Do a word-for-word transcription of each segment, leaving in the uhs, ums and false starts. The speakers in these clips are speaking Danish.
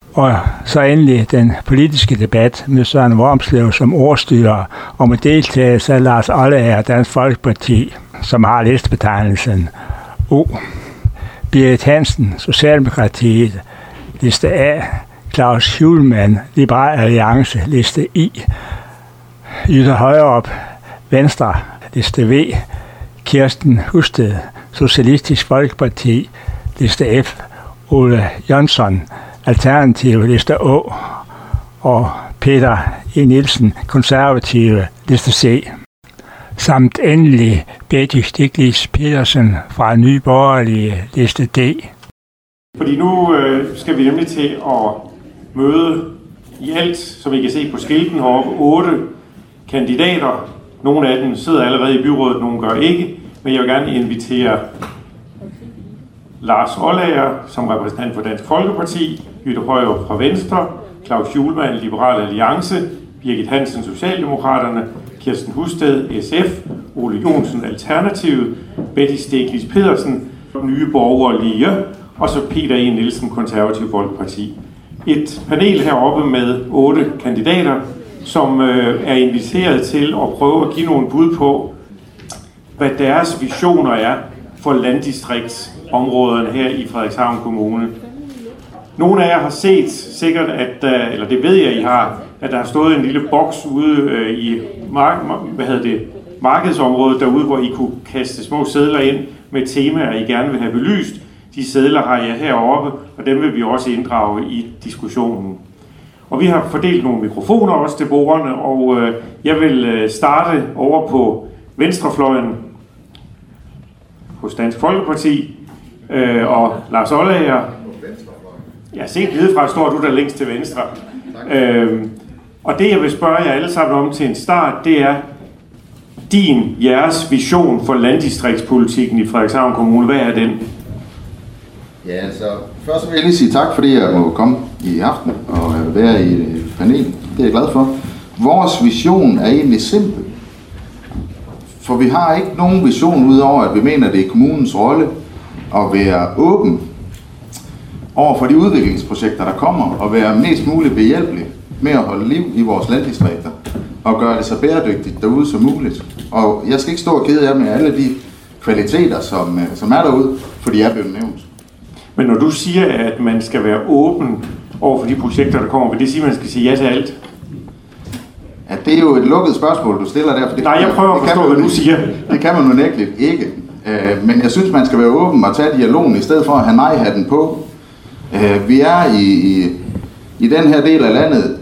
Og så endelig den politiske debat med Søren Wormslev som ordstyrer og med deltagelse af Lars Oldager, Dansk Folkeparti, som har listebetegnelsen O. Birgit Hansen, Socialdemokratiet, liste A. Claus Hjulmand, Liberal Alliance, liste I. Jytte Højrup, Venstre, liste V. Kirsten Husted, Socialistisk Folkeparti, liste F. Ole Jonsson, Alternative, liste Å. Og Peter E. Nielsen, Konservative, liste C. Samt endelig Betty Stiglitz Petersen fra Nye Borgerlige, liste D. Fordi nu øh, skal vi nemlig til at møde i alt, som I kan se på skilten heroppe, otte kandidater. Nogle af dem sidder allerede i byrådet, nogle gør ikke. Men jeg vil gerne invitere Lars Oldager som repræsentant for Dansk Folkeparti, Jytte Højrup fra Venstre, Claus Hjulmand, Liberal Alliance, Birgit Hansen, Socialdemokraterne, Kirsten Husted, S F, Ole Jonsen, Alternativet, Betty Stiglitz Petersen, Nye Borgerlige, og så Peter E. Nielsen, Konservativ Folkeparti. Et panel heroppe med otte kandidater, som øh, er inviteret til at prøve at give nogle bud på, hvad deres visioner er for landdistriktsområderne her i Frederikshavn Kommune. Nogle af jer har set sikkert, at, eller det ved jeg, I har, at der har stået en lille boks ude øh, i mark, hvad hedder det, markedsområdet derude, hvor I kunne kaste små sedler ind med temaer, I gerne vil have belyst. De sedler har jeg heroppe, og dem vil vi også inddrage i diskussionen. Og vi har fordelt nogle mikrofoner også til bordene, og øh, jeg vil øh, starte over på venstrefløjen hos Dansk Folkeparti øh, og Lars Oldager. Ja, set nedefra står du der længst til venstre. Øh, og det jeg vil spørge jer alle sammen om til en start, det er din, jeres vision for landdistriktspolitikken i Frederikshavn Kommune. Hvad er den? Ja, altså først vil jeg lige sige tak, fordi jeg må komme i aften og være i panel. Det er jeg glad for. Vores vision er egentlig simpel. For vi har ikke nogen vision udover, at vi mener, at det er kommunens rolle at være åben over for de udviklingsprojekter, der kommer, og være mest muligt behjælpelig med at holde liv i vores landdistrikter og gøre det så bæredygtigt derude som muligt. Og jeg skal ikke stå og kede jer med alle de kvaliteter, som, som er derude, for de er blevet nævnt. Men når du siger, at man skal være åben over for de projekter, der kommer, vil det sige, at man skal sige ja til alt? Ja, det er jo et lukket spørgsmål, du stiller der. For det Nej, jeg prøver at forstå, hvad du siger. Det kan man jo nægteligt ikke. Men jeg synes, man skal være åben og tage dialogen, i stedet for at have nej-hatten på. Vi er i, i, i den her del af landet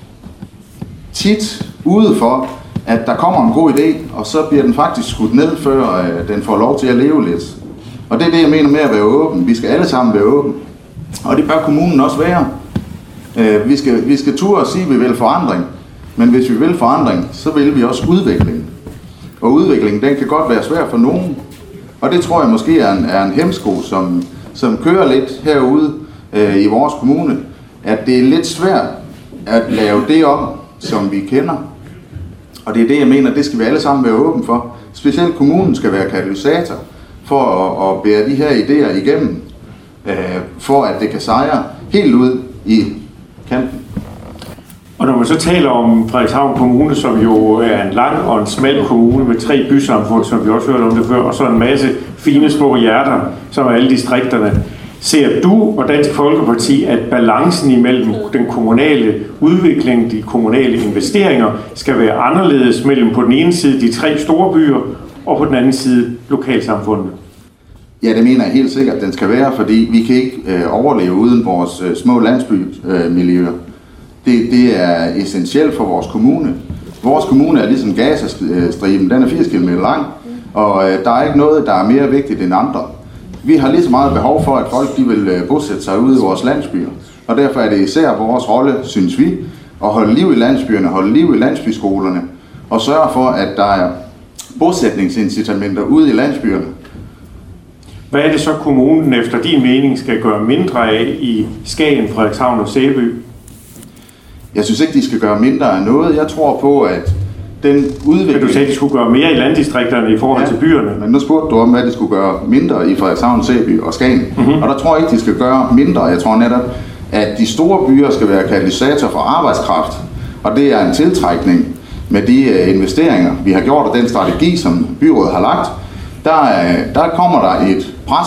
tit ude for, at der kommer en god idé, og så bliver den faktisk skudt ned, før den får lov til at leve lidt. Og det er det, jeg mener med at være åben. Vi skal alle sammen være åben. Og det bør kommunen også være. Vi skal, vi skal turde at sige, at vi vil forandring. Men hvis vi vil forandring, så vil vi også udvikling. Og udviklingen, den kan godt være svær for nogen. Og det tror jeg måske er en, er en hemsko, som, som kører lidt herude øh, i vores kommune. At det er lidt svært at lave det om, som vi kender. Og det er det, jeg mener, det skal vi alle sammen være åben for. Specielt kommunen skal være katalysator for at, at bære de her idéer igennem. Øh, for at det kan sejre helt ud i kanten. Og når man så taler om Frederikshavn Kommune, som jo er en lang og en smal kommune med tre bysamfund, som vi også hørte om det før, og så en masse fine små hjerter, som er alle distrikterne. Ser du og Dansk Folkeparti, at balancen imellem den kommunale udvikling, de kommunale investeringer, skal være anderledes mellem på den ene side de tre store byer, og på den anden side lokalsamfundet? Ja, det mener jeg helt sikkert, at den skal være, fordi vi kan ikke øh, overleve uden vores øh, små landsbymiljøer. Øh, Det, det er essentielt for vores kommune. Vores kommune er ligesom Gazastriben, den er firs kilometer lang, og øh, der er ikke noget, der er mere vigtigt end andre. Vi har lige så meget behov for, at folk de vil øh, bosætte sig ude i vores landsbyer, og derfor er det især vores rolle, synes vi, at holde liv i landsbyerne, holde liv i landsbyskolerne, og sørge for, at der er bosætningsincitamenter ude i landsbyerne. Hvad er det så, kommunen efter din mening skal gøre mindre af i Skagen, Frederikshavn og Sæby? Jeg synes ikke, de skal gøre mindre af noget. Jeg tror på, at den udvikling... Men du sagde, at de skulle gøre mere i landdistrikterne i forhold ja, til byerne. Men nu spurgte du om, hvad de skulle gøre mindre i Frederikshavn, Sæby og Skagen. Mm-hmm. Og der tror jeg ikke, de skal gøre mindre. Jeg tror netop, at de store byer skal være katalysator for arbejdskraft, og det er en tiltrækning med de investeringer, vi har gjort, og den strategi, som byrådet har lagt. Der, der kommer der et pres,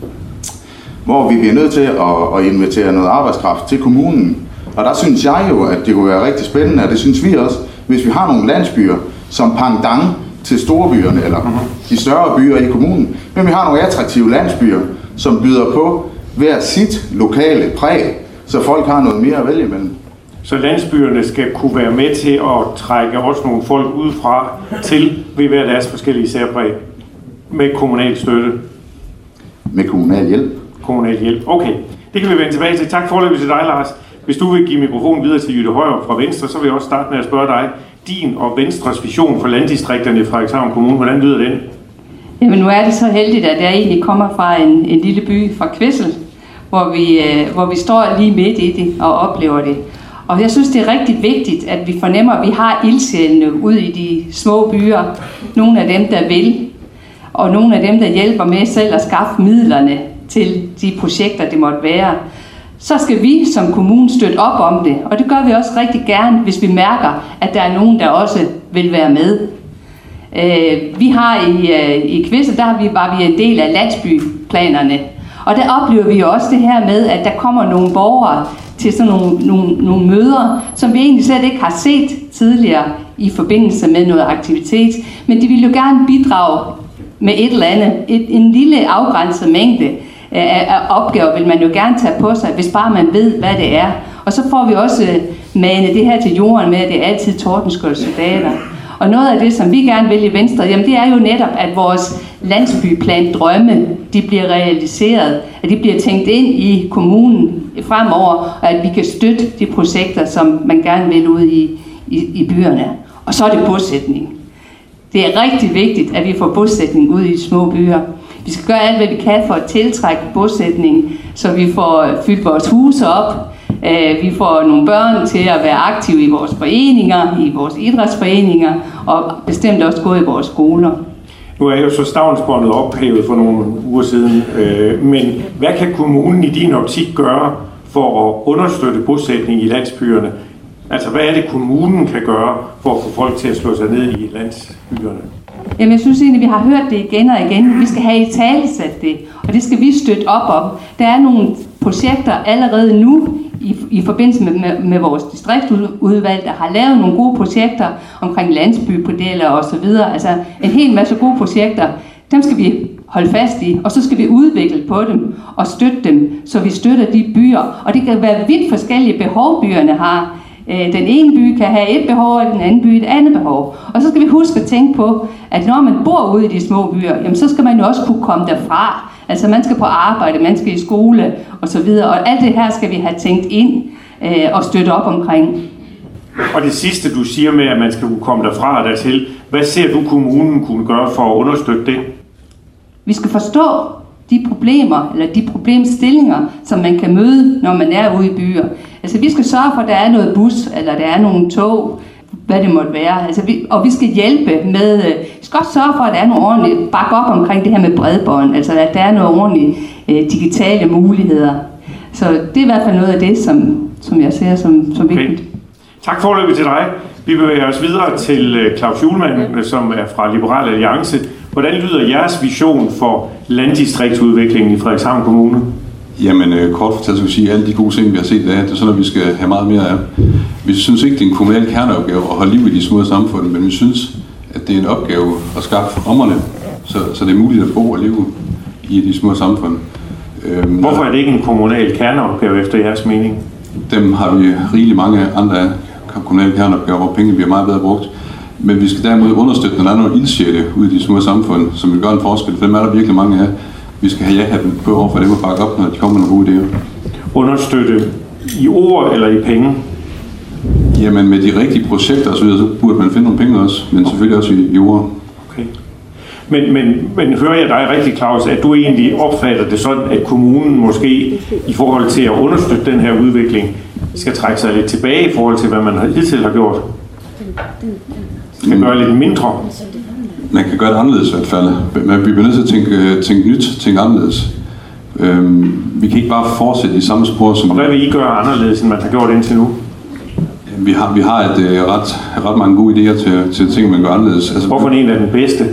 hvor vi bliver nødt til at, at invitere noget arbejdskraft til kommunen. Og der synes jeg jo, at det kunne være rigtig spændende, og det synes vi også, hvis vi har nogle landsbyer, som pendant til storbyerne, eller de større byer i kommunen, men vi har nogle attraktive landsbyer, som byder på hver sit lokale præg, så folk har noget mere at vælge imellem. Så landsbyerne skal kunne være med til at trække også nogle folk udefra til ved hver deres forskellige særpræg med kommunal støtte? Med kommunal hjælp. Kommunal hjælp, okay. Det kan vi vende tilbage til. Tak foreløbig til dig, Lars. Hvis du vil give mikrofonen videre til Jytte Højer fra Venstre, så vil jeg også starte med at spørge dig. Din og Venstres vision for landdistrikterne i Frederikshavn Kommune, hvordan lyder den? Jamen nu er det så heldigt, at jeg egentlig kommer fra en, en lille by fra Kvissel, hvor vi, øh, hvor vi står lige midt i det og oplever det. Og jeg synes, det er rigtig vigtigt, at vi fornemmer, at vi har ildsjælene ud i de små byer. Nogle af dem, der vil, og nogle af dem, der hjælper med selv at skaffe midlerne til de projekter, det måtte være. Så skal vi som kommune støtte op om det, og det gør vi også rigtig gerne, hvis vi mærker, at der er nogen, der også vil være med. Øh, vi har i, øh, i Kvissel, der har vi, var vi en del af landsbyplanerne, og der oplever vi også det her med, at der kommer nogle borgere til sådan nogle, nogle, nogle møder, som vi egentlig slet ikke har set tidligere i forbindelse med noget aktivitet, men de vil jo gerne bidrage med et eller andet, et, en lille afgrænset mængde af, af opgaver vil man jo gerne tage på sig, hvis bare man ved, hvad det er. Og så får vi også manet det her til jorden med, at det er altid Tordenskjolds soldater. Og noget af det, som vi gerne vil i Venstre, jamen det er jo netop, at vores landsbyplan drømme, de bliver realiseret, at de bliver tænkt ind i kommunen fremover, og at vi kan støtte de projekter, som man gerne vil ud i, i, i byerne. Og så er det bosætning. Det er rigtig vigtigt, at vi får bosætning ud i de små byer. Vi skal gøre alt, hvad vi kan for at tiltrække bosætning, så vi får fyldt vores huse op. Vi får nogle børn til at være aktive i vores foreninger, i vores idrætsforeninger, og bestemt også gå i vores skoler. Nu er jo så stavnsbåndet ophævet for nogle uger siden, men hvad kan kommunen i din optik gøre for at understøtte bosætning i landsbyerne? Altså, hvad er det, kommunen kan gøre for at få folk til at slå sig ned i landsbyerne? Jamen, jeg synes egentlig, vi har hørt det igen og igen. Vi skal have i talesat det, og det skal vi støtte op om. Der er nogle projekter allerede nu i, i forbindelse med, med, med vores distriktsudvalg, der har lavet nogle gode projekter omkring landsbymodeller og så videre. Altså, en hel masse gode projekter. Dem skal vi holde fast i, og så skal vi udvikle på dem og støtte dem, så vi støtter de byer. Og det kan være vidt forskellige behov, byerne har. Den ene by kan have et behov, og den anden by et andet behov. Og så skal vi huske at tænke på, at når man bor ude i de små byer, jamen så skal man jo også kunne komme derfra. Altså man skal på arbejde, man skal i skole og så videre. Og alt det her skal vi have tænkt ind øh, og støtte op omkring. Og det sidste du siger med, at man skal kunne komme derfra og dertil, hvad ser du kommunen kunne gøre for at understøtte det? Vi skal forstå de problemer, eller de problemstillinger, som man kan møde, når man er ude i byer. Altså vi skal sørge for, at der er noget bus, eller der er nogle tog, hvad det måtte være. Altså, vi, og vi skal hjælpe med, vi skal også sørge for, at der er nogle ordentlige, bakke op omkring det her med bredbånd, altså at der er nogle ordentlige øh, digitale muligheder. Så det er i hvert fald noget af det, som, som jeg ser som, som vigtigt. Okay. Tak foreløbig til dig. Vi bevæger os videre til Claus Hjulmand, som er fra Liberal Alliance. Hvordan lyder jeres vision for landdistriktsudviklingen i Frederikshavn Kommune? Jamen, kort fortalt skal vi sige, at alle de gode ting, vi har set, det er sådan, at vi skal have meget mere af. Vi synes ikke, det er en kommunal kerneopgave at holde liv i de små samfund, men vi synes, at det er en opgave at skaffe rammerne, så, så det er muligt at bo og leve i de små samfund. Hvorfor er det ikke en kommunal kerneopgave efter jeres mening? Dem har vi rigeligt mange andre kommunale kerneopgaver, hvor penge bliver meget bedre brugt. Men vi skal derimod understøtte, når der er nogle ildsjæle ude i de små samfund, som vil gøre en forskel. For dem er der virkelig mange af. Vi skal have ja-hatten på over for dem og bakke op, når de kommer med nogle gode idéer. Understøtte i ord eller i penge? Jamen med de rigtige projekter så, videre, så burde man finde nogle penge også, men selvfølgelig også i, i ord. Okay. Men, men, men hører jeg dig rigtig, Claus, at du egentlig opfatter det sådan, at kommunen måske i forhold til at understøtte den her udvikling, skal trække sig lidt tilbage i forhold til, hvad man hidtil har gjort? Skal gøre lidt mindre? Man kan gøre det anderledes i hvert fald. Man bliver nødt til at tænke, tænke nyt, tænke anderledes. Øhm, vi kan ikke bare fortsætte i samme spor som... Og hvad vil I gøre anderledes, end man har gjort indtil nu? Vi har, vi har et, uh, ret, ret mange gode idéer til, til ting, man gør anderledes. Altså, hvorfor en er den bedste?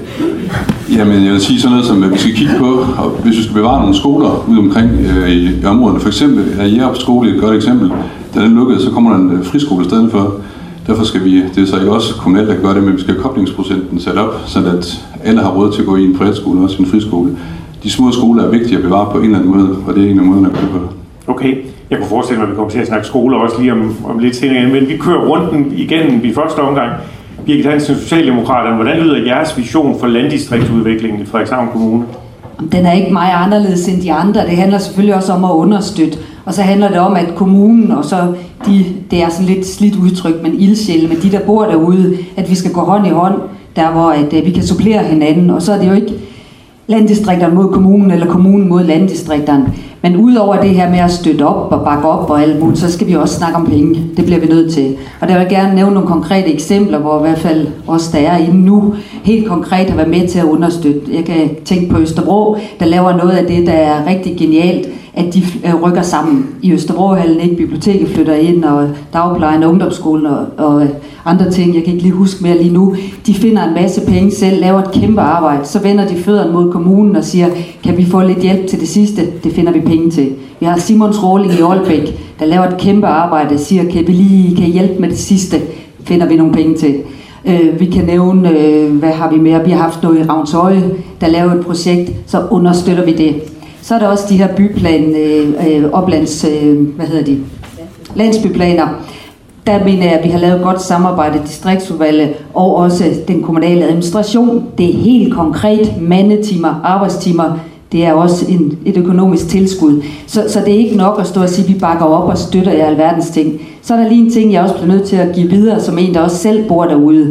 Jamen, jeg vil sige sådan noget som, at vi skal kigge på, og hvis vi skal bevare nogle skoler ude omkring øh, i, i områderne. For eksempel er Jerup skole et godt eksempel. Da den lukkede, så kommer der en friskole i stedet for. Derfor skal vi, det er så ikke også kommunalt, der gør det, men vi skal have koblingsprocenten sat op, så at alle har råd til at gå i en privatskole og også en friskole. De små skoler er vigtige at bevare på en eller anden måde, og det er en af måderne at gøre på det. Okay, jeg kunne forestille mig, at vi kommer til at snakke skoler også lige om, om lidt senere, men vi kører runden igennem i første omgang. Birgit Hansen, Socialdemokraterne, hvordan lyder jeres vision for landdistriktsudviklingen i Frederikshavn Kommune? Den er ikke meget anderledes end de andre. Det handler selvfølgelig også om at understøtte. Og så handler det om, at kommunen, og så de, det er sådan lidt slidt udtryk, men ildsjæle, men de der bor derude, at vi skal gå hånd i hånd, der hvor at, at vi kan supplere hinanden. Og så er det jo ikke landdistrikterne mod kommunen, eller kommunen mod landdistrikterne. Men udover det her med at støtte op og bakke op og alt muligt, så skal vi også snakke om penge. Det bliver vi nødt til. Og der vil jeg gerne nævne nogle konkrete eksempler, hvor i hvert fald os, der er inde nu, helt konkret har været med til at understøtte. Jeg kan tænke på Østerbro, der laver noget af det, der er rigtig genialt, at de rykker sammen. I Østerbrohallen, ikke? Biblioteket flytter ind, og dagplejen og ungdomsskolen og, og andre ting, jeg kan ikke lige huske mere lige nu. De finder en masse penge selv, laver et kæmpe arbejde, så vender de fødderne mod kommunen og siger, kan vi få lidt hjælp til det sidste? Det finder vi penge til. Vi har Simons Råling i Aalbæk, der laver et kæmpe arbejde, siger, kan vi lige kan hjælpe med det sidste? Finder vi nogle penge til. Øh, vi kan nævne, øh, hvad har vi mere? Vi har haft noget i Ravnshøje, der laver et projekt, så understøtter vi det. Så er der også de her byplan, øh, oplands, øh, hvad hedder de? Landsbyplaner. Der mener jeg, at vi har lavet godt samarbejde, distriktsudvalget og også den kommunale administration. Det er helt konkret mandetimer, arbejdstimer. Det er også en, et økonomisk tilskud. Så, så det er ikke nok at stå og sige, at vi bakker op og støtter jer alverdens ting. Så er der lige en ting, jeg også bliver nødt til at give videre, som en, der også selv bor derude.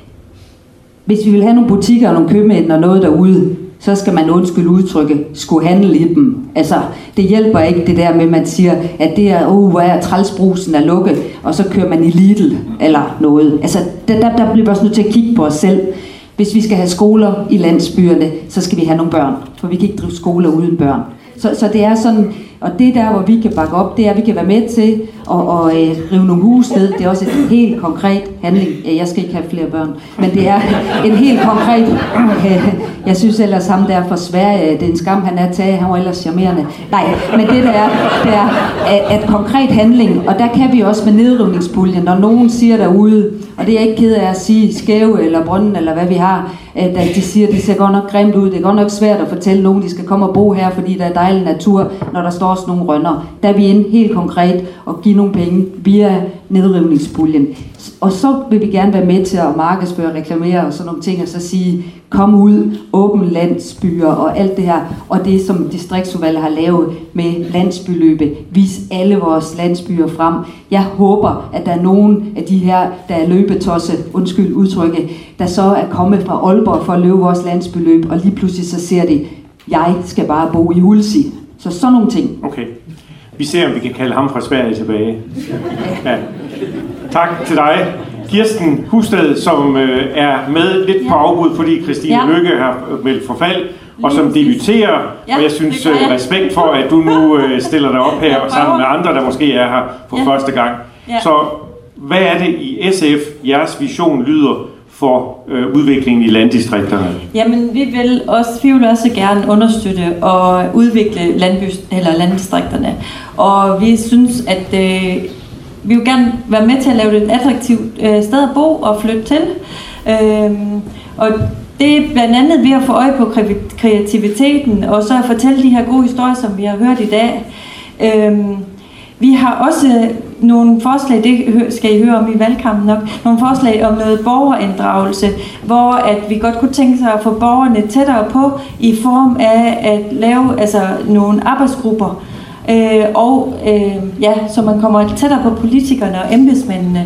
Hvis vi vil have nogle butikker og nogle købmænd og noget derude, så skal man undskylde udtrykket, skulle handle i dem. Altså, det hjælper ikke det der med, at man siger, at det er, oh, hvor er trælsbrusen er lukket, og så kører man i Lidl eller noget. Altså, der, der, der bliver vi også nødt til at kigge på os selv. Hvis vi skal have skoler i landsbyerne, så skal vi have nogle børn, for vi kan ikke drive skoler uden børn. Så, så det er sådan, og det der, hvor vi kan bakke op, det er, at vi kan være med til at, at, at rive nogle hus ned. Det er også et helt konkret handling. Jeg skal ikke have flere børn, men det er en helt konkret. Jeg synes ellers ham der fra Sverige, det er en skam, han er taget, han var ellers charmerende. Nej, men det der er, det er at, at konkret handling, og der kan vi også med nedrivningspuljen, når nogen siger derude, og det er jeg ikke ked af at sige, Skæve eller Brønden eller hvad vi har, at de siger, at det ser godt nok grimt ud. Det er godt nok svært at fortælle nogen, de skal komme og bo her, fordi der er dejlig natur, når der står også nogle rønner. Der er vi inde helt konkret og give nogle penge via nedrivningspuljen. Og så vil vi gerne være med til at markedsføre og reklamere og sådan nogle ting, og så sige, kom ud, åbne landsbyer og alt det her. Og det, som distriktsudvalget har lavet med landsbyløbet, vis alle vores landsbyer frem. Jeg håber, at der er nogen af de her, der er løbetosse, undskyld udtrykket, der så er kommet fra Aalborg for at løbe vores landsbyløb, og lige pludselig så ser de, jeg skal bare bo i Hulsi. Så sådan nogle ting. Okay. Vi ser, om vi kan kalde ham fra Sverige tilbage. Ja. Tak til dig. Kirsten Husted, som øh, er med lidt på afbud, fordi Christine ja. Lykke har meldt forfald, og som debuterer, ja, og jeg synes jeg. respekt for, at du nu øh, stiller dig op her sammen med andre, der måske er her for ja. første gang. Ja. Så hvad er det i S F, jeres vision lyder for øh, udviklingen i landdistrikterne? Jamen, vi vil også, vi vil også gerne understøtte og udvikle landby, eller landdistrikterne. Og vi synes, at øh, vi vil gerne være med til at lave det et attraktivt øh, sted at bo og flytte til. Øhm, og det er blandt andet ved at få øje på kreativiteten, og så at fortælle de her gode historier, som vi har hørt i dag. Øhm, vi har også nogle forslag, det skal I høre om i valgkampen nok, nogle forslag om noget borgerinddragelse, hvor at vi godt kunne tænke sig at få borgerne tættere på i form af at lave altså, nogle arbejdsgrupper, øh, og øh, ja, så man kommer tættere på politikerne og embedsmændene.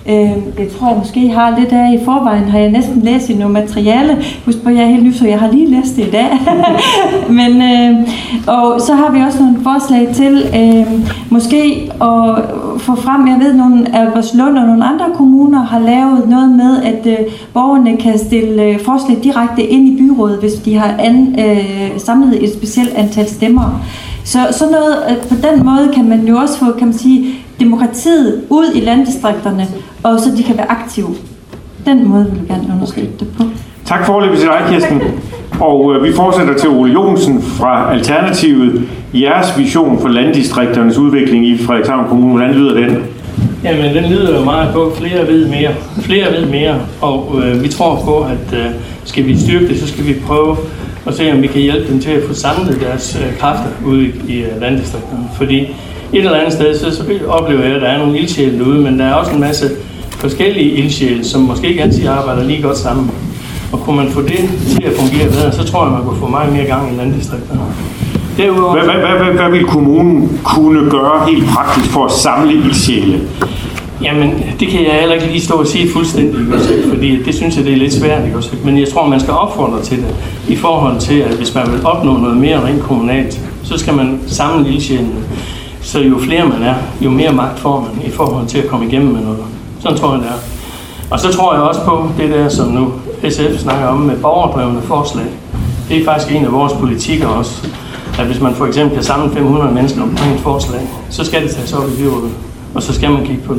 Øh, jeg tror, jeg måske har lidt af i forvejen, har jeg næsten læst i noget materiale. Husk på, jeg er helt ny, så jeg har lige læst det i dag. Men, øh, og så har vi også nogle forslag til øh, måske at få frem, jeg ved, nogle Albertslund og nogle andre kommuner har lavet noget med, at øh, borgerne kan stille øh, forslag direkte ind i byrådet, hvis de har an, øh, samlet et specielt antal stemmer. Så sådan noget, på den måde kan man jo også få, kan man sige, demokratiet ud i landdistrikterne, og så de kan være aktive. Den måde vil jeg gerne understøtte okay. det på. Tak for det til dig, Kirsten. Og øh, vi fortsætter til Ole Johnsen fra Alternativet. Jeres vision for landdistrikternes udvikling i Frederikshavn Kommune, hvordan lyder den? Jamen, den lyder jo meget på, flere ved mere. Flere ved mere, og øh, vi tror på, at øh, skal vi styrke det, så skal vi prøve at se, om vi kan hjælpe dem til at få samlet deres øh, kræfter ude i, i øh, landdistrikterne. Fordi et eller andet sted, så, så oplever jeg, at der er nogle ildsjæle derude, men der er også en masse forskellige ildsjæle, som måske ikke altid arbejder lige godt sammen. Og kunne man få det til at fungere bedre, så tror jeg, man kunne få meget mere gang i landdistrikterne. Derudover... Hvad, hvad, hvad, hvad, hvad vil kommunen kunne gøre helt praktisk for at samle ildsjæle? Jamen, det kan jeg heller ikke lige stå og sige fuldstændig, fordi det synes jeg, det er lidt svært. Men jeg tror, man skal opfordre til det i forhold til, at hvis man vil opnå noget mere rent kommunalt, så skal man samle ildsjælene. Så jo flere man er, jo mere magt får man i forhold til at komme igennem med noget. Sådan tror jeg, det er. Og så tror jeg også på det der, som nu S F snakker om med borgerdrevne forslag. Det er faktisk en af vores politikker også, at hvis man for eksempel kan samle fem hundrede mennesker omkring et forslag, så skal det tages op i byrådet, og så skal man kigge på det.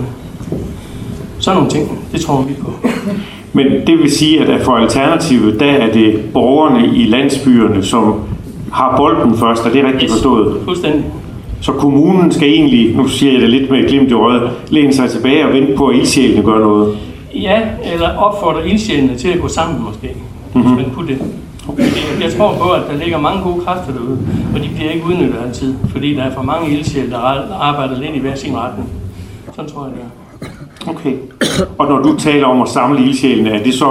Sådan nogle ting, det tror vi på. Men det vil sige, at for Alternativet, der er det borgerne i landsbyerne, som har bolden først, og det er rigtigt forstået? Fuldstændig. Så kommunen skal egentlig, nu siger jeg det lidt med glimt i øjet, læne sig tilbage og vente på, at ildsjælene gør noget? Ja, eller opfordre ildsjælene til at gå sammen måske. Mm-hmm. Men på det. Okay. Jeg tror på, at der ligger mange gode kræfter derude, og de bliver ikke udnyttet altid, fordi der er for mange ildsjæle, der arbejder lidt i hver sin retning. Sådan tror jeg, det er. Okay. Og når du taler om at samle ildsjælene, er det så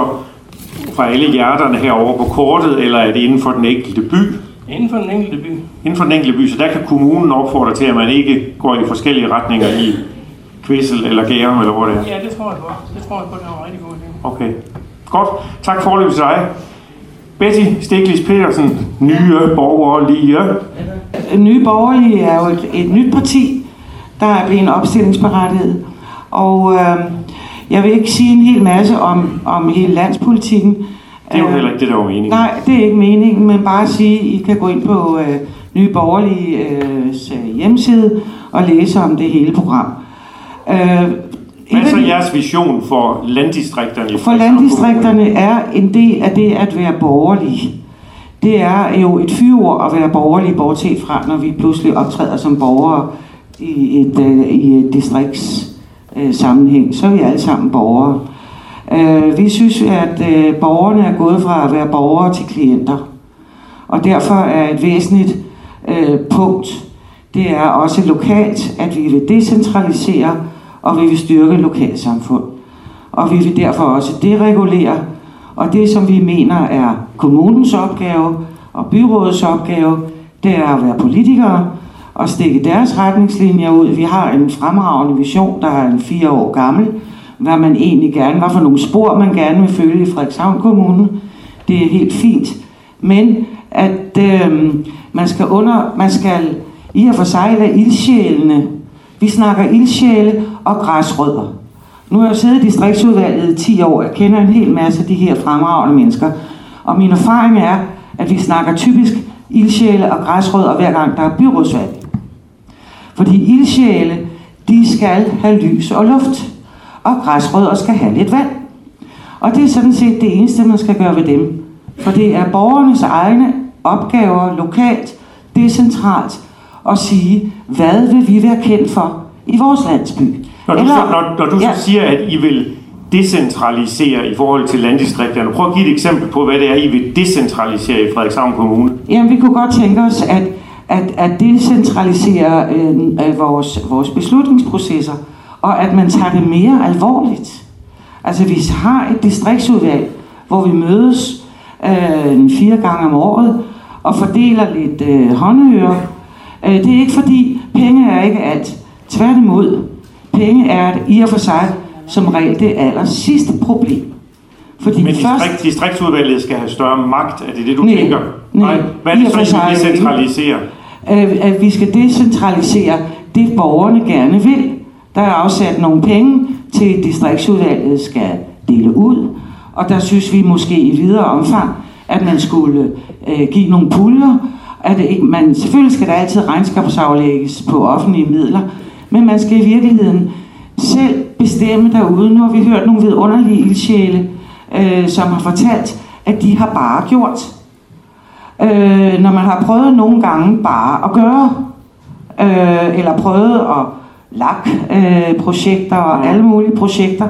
fra alle hjerterne herovre på kortet, eller er det inden for den enkelte by? Inden for den enkelte by. Inden for den enkelte by, så der kan kommunen opfordre til, at man ikke går i forskellige retninger i Kvissel eller Gærum, eller hvor det er? Ja, det tror jeg på. Det tror jeg på, det er en rigtig god idé. Okay. Godt. Tak for det til dig. Betty Stiglitz Petersen, Nye Borgerlige. Nye Borgerlige er jo et, et nyt parti, der er blevet opstillingsberettiget. Og øh, jeg vil ikke sige en hel masse om, om hele landspolitikken. Det er jo heller ikke det, der var meningen. Nej, det er ikke meningen, men bare sige, at I kan gå ind på øh, Nye Borgerliges øh, hjemmeside og læse om det hele program. Øh, Hvad er så jeres vision for landdistrikterne? For landdistrikterne er en del af det at være borgerlig. Det er jo et fyord at være borgerlig, bortset fra, når vi pludselig optræder som borgere i et, øh, i et distrikts øh, sammenhæng. Så er vi alle sammen borgere. Øh, vi synes, at øh, borgerne er gået fra at være borgere til klienter. Og derfor er et væsentligt øh, punkt, det er også lokalt, at vi vil decentralisere, og vi vil styrke lokalsamfund. Og vi vil derfor også deregulere, og det som vi mener er kommunens opgave og byrådets opgave, det er at være politikere og stikke deres retningslinjer ud. Vi har en fremragende vision, der er en fire år gammel, hvad man egentlig gerne, hvad for nogle spor man gerne vil følge i Frederikshavn Kommune. Det er helt fint. Men at øh, man skal under, man skal i og for sig lade ildsjælene. Vi snakker ildsjæle og græsrødder. Nu har jeg siddet i distriktsudvalget i ti år. Jeg kender en hel masse af de her fremragende mennesker. Og min erfaring er, at vi snakker typisk ildsjæle og græsrødder hver gang der er byrådsvalg. Fordi ildsjæle, de skal have lys og luft. Og græsrødder skal have lidt vand. Og det er sådan set det eneste, man skal gøre ved dem. For det er borgernes egne opgaver lokalt, decentralt, at sige, hvad vil vi være kendt for i vores landsby. Når du, Eller, så, når, når du ja. så siger, at I vil decentralisere i forhold til landdistrikterne, prøv at give et eksempel på, hvad det er, I vil decentralisere i Frederikshavn Kommune. Jamen, vi kunne godt tænke os, at, at, at decentralisere øh, vores, vores beslutningsprocesser, og at man tager det mere alvorligt. Altså, vi har et distriktsudvalg, hvor vi mødes øh, fire gange om året, og fordeler lidt øh, håndører. Øh, det er ikke fordi, penge er ikke alt. Tværtimod, penge er i og for sig som regel det aller sidste problem. Fordi Men først... distrikt, distriktsudvalget skal have større magt, er det det, du nej, tænker? Nej, Hvad er det så, vi decentraliserer? At vi skal decentralisere det, borgerne gerne vil. Der er afsat nogle penge til, distriktsudvalget skal dele ud. Og der synes vi måske i videre omfang, at man skulle øh, give nogle puljer. At det, man, selvfølgelig skal der altid regnskabsaflægges på offentlige midler, men man skal i virkeligheden selv bestemme derude. Nu har vi hørt nogle vidunderlige ildsjæle, øh, som har fortalt, at de har bare gjort. Øh, når man har prøvet nogle gange bare at gøre, øh, eller prøvet at lak øh, projekter og alle mulige projekter.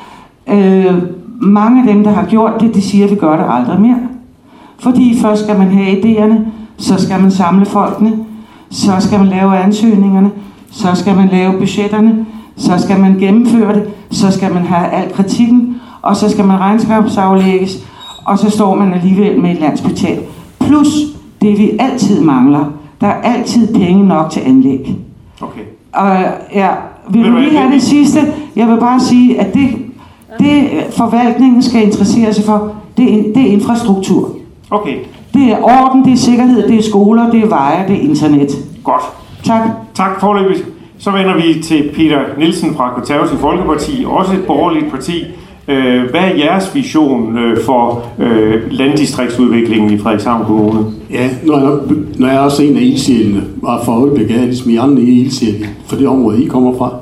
Øh, mange af dem, der har gjort det, de siger, at vi gør det aldrig mere. Fordi først skal man have idéerne, så skal man samle folkene, så skal man lave ansøgningerne, så skal man lave budgetterne, så skal man gennemføre det, så skal man have al kritikken, og så skal man regnskabsaflægges, og så står man alligevel med et landsbetalt. Plus det, vi altid mangler. Der er altid penge nok til anlæg. Okay. Og ja, vil du lige have det sidste? Jeg vil bare sige, at det, det forvaltningen skal interessere sig for, det er, det er infrastruktur. Okay. Det er orden, det er sikkerhed, det er skoler, det er veje, det er internet. Godt. Tak. Tak foreløbigt. Så vender vi til Peter Nielsen fra Konservative Folkeparti, også et borgerligt parti. Hvad er jeres vision for landdistriktsudviklingen i Frederikshavn Kommune? Ja, når jeg, når jeg er også en af ildsjælene, og for øjeblik er jeg ligesom I andre ildsjæle for det område, I kommer fra.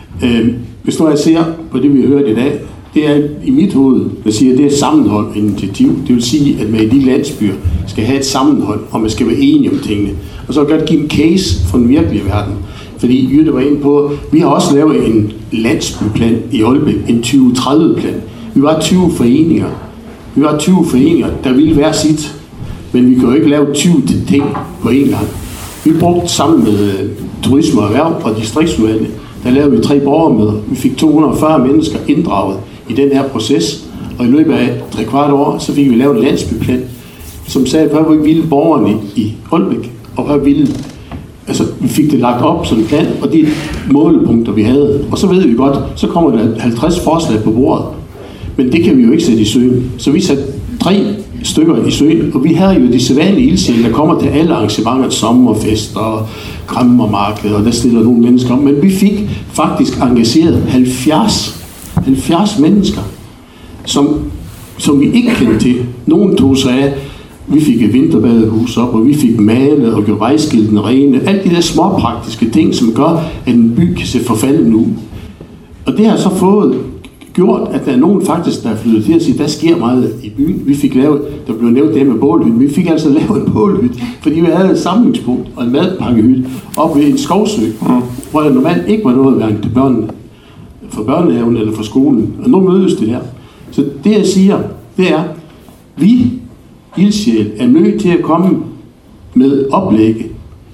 Hvis nu jeg ser på det, vi har hørt i dag, det er i mit hoved, der siger, at det er sammenhold initiativ. Det vil sige, at man i de landsbyer skal have et sammenhold, og man skal være enige om tingene. Og så kan jeg give en case fra den virkelige verden. Fordi Jytte var inde på, vi har også lavet en landsbyplan i Aalbæk, en tyve tredive plan. Vi var tyve foreninger. Vi var tyve foreninger, der ville være sit. Men vi kan jo ikke lave tyve ting på én gang. Vi brugte sammen med turisme og erhverv og distriktsudvalget, der lavede vi tre borgermøder. Vi fik to hundrede og fyrre mennesker inddraget i den her proces. Og i løbet af tre kvart år, så fik vi lavet en landsbyplan, som sagde, hvad ville borgerne i Aalbæk, og hvad ville... Altså, vi fik det lagt op som en plan, og de målepunkter, vi havde. Og så ved vi godt, så kommer der halvtreds forslag på bordet. Men det kan vi jo ikke sætte i søen. Så vi satte tre stykker i søen, og vi havde jo de sædvanlige ildsjæle, der kommer til alle arrangementer, sommerfest og krammermarked, og der stiller nogle mennesker om. Men vi fik faktisk engageret halvfjerds, halvfjerds mennesker, som, som vi ikke kendte til. Nogen tog sig af. Vi fik et vinterbadehus op, og vi fik malet og gjorde vejskiltene rene. Alt de der småpraktiske ting, som gør, at en by kan se forfalden ud. Og det har så fået gjort, at der er nogen faktisk, der er flyttet til at sige, der sker meget i byen. Vi fik lavet, der blev nævnt det med bålhytten. Vi fik altså lavet en bålhytte, fordi vi havde et samlingspunkt og en madpakkehytte op ved en skovsø, mm. hvor der normalt ikke var noget hverken til børnene, for børnehaven eller for skolen. Og nu mødes det der. Så det jeg siger, det er, vi ildsjæl er nødt til at komme med oplægge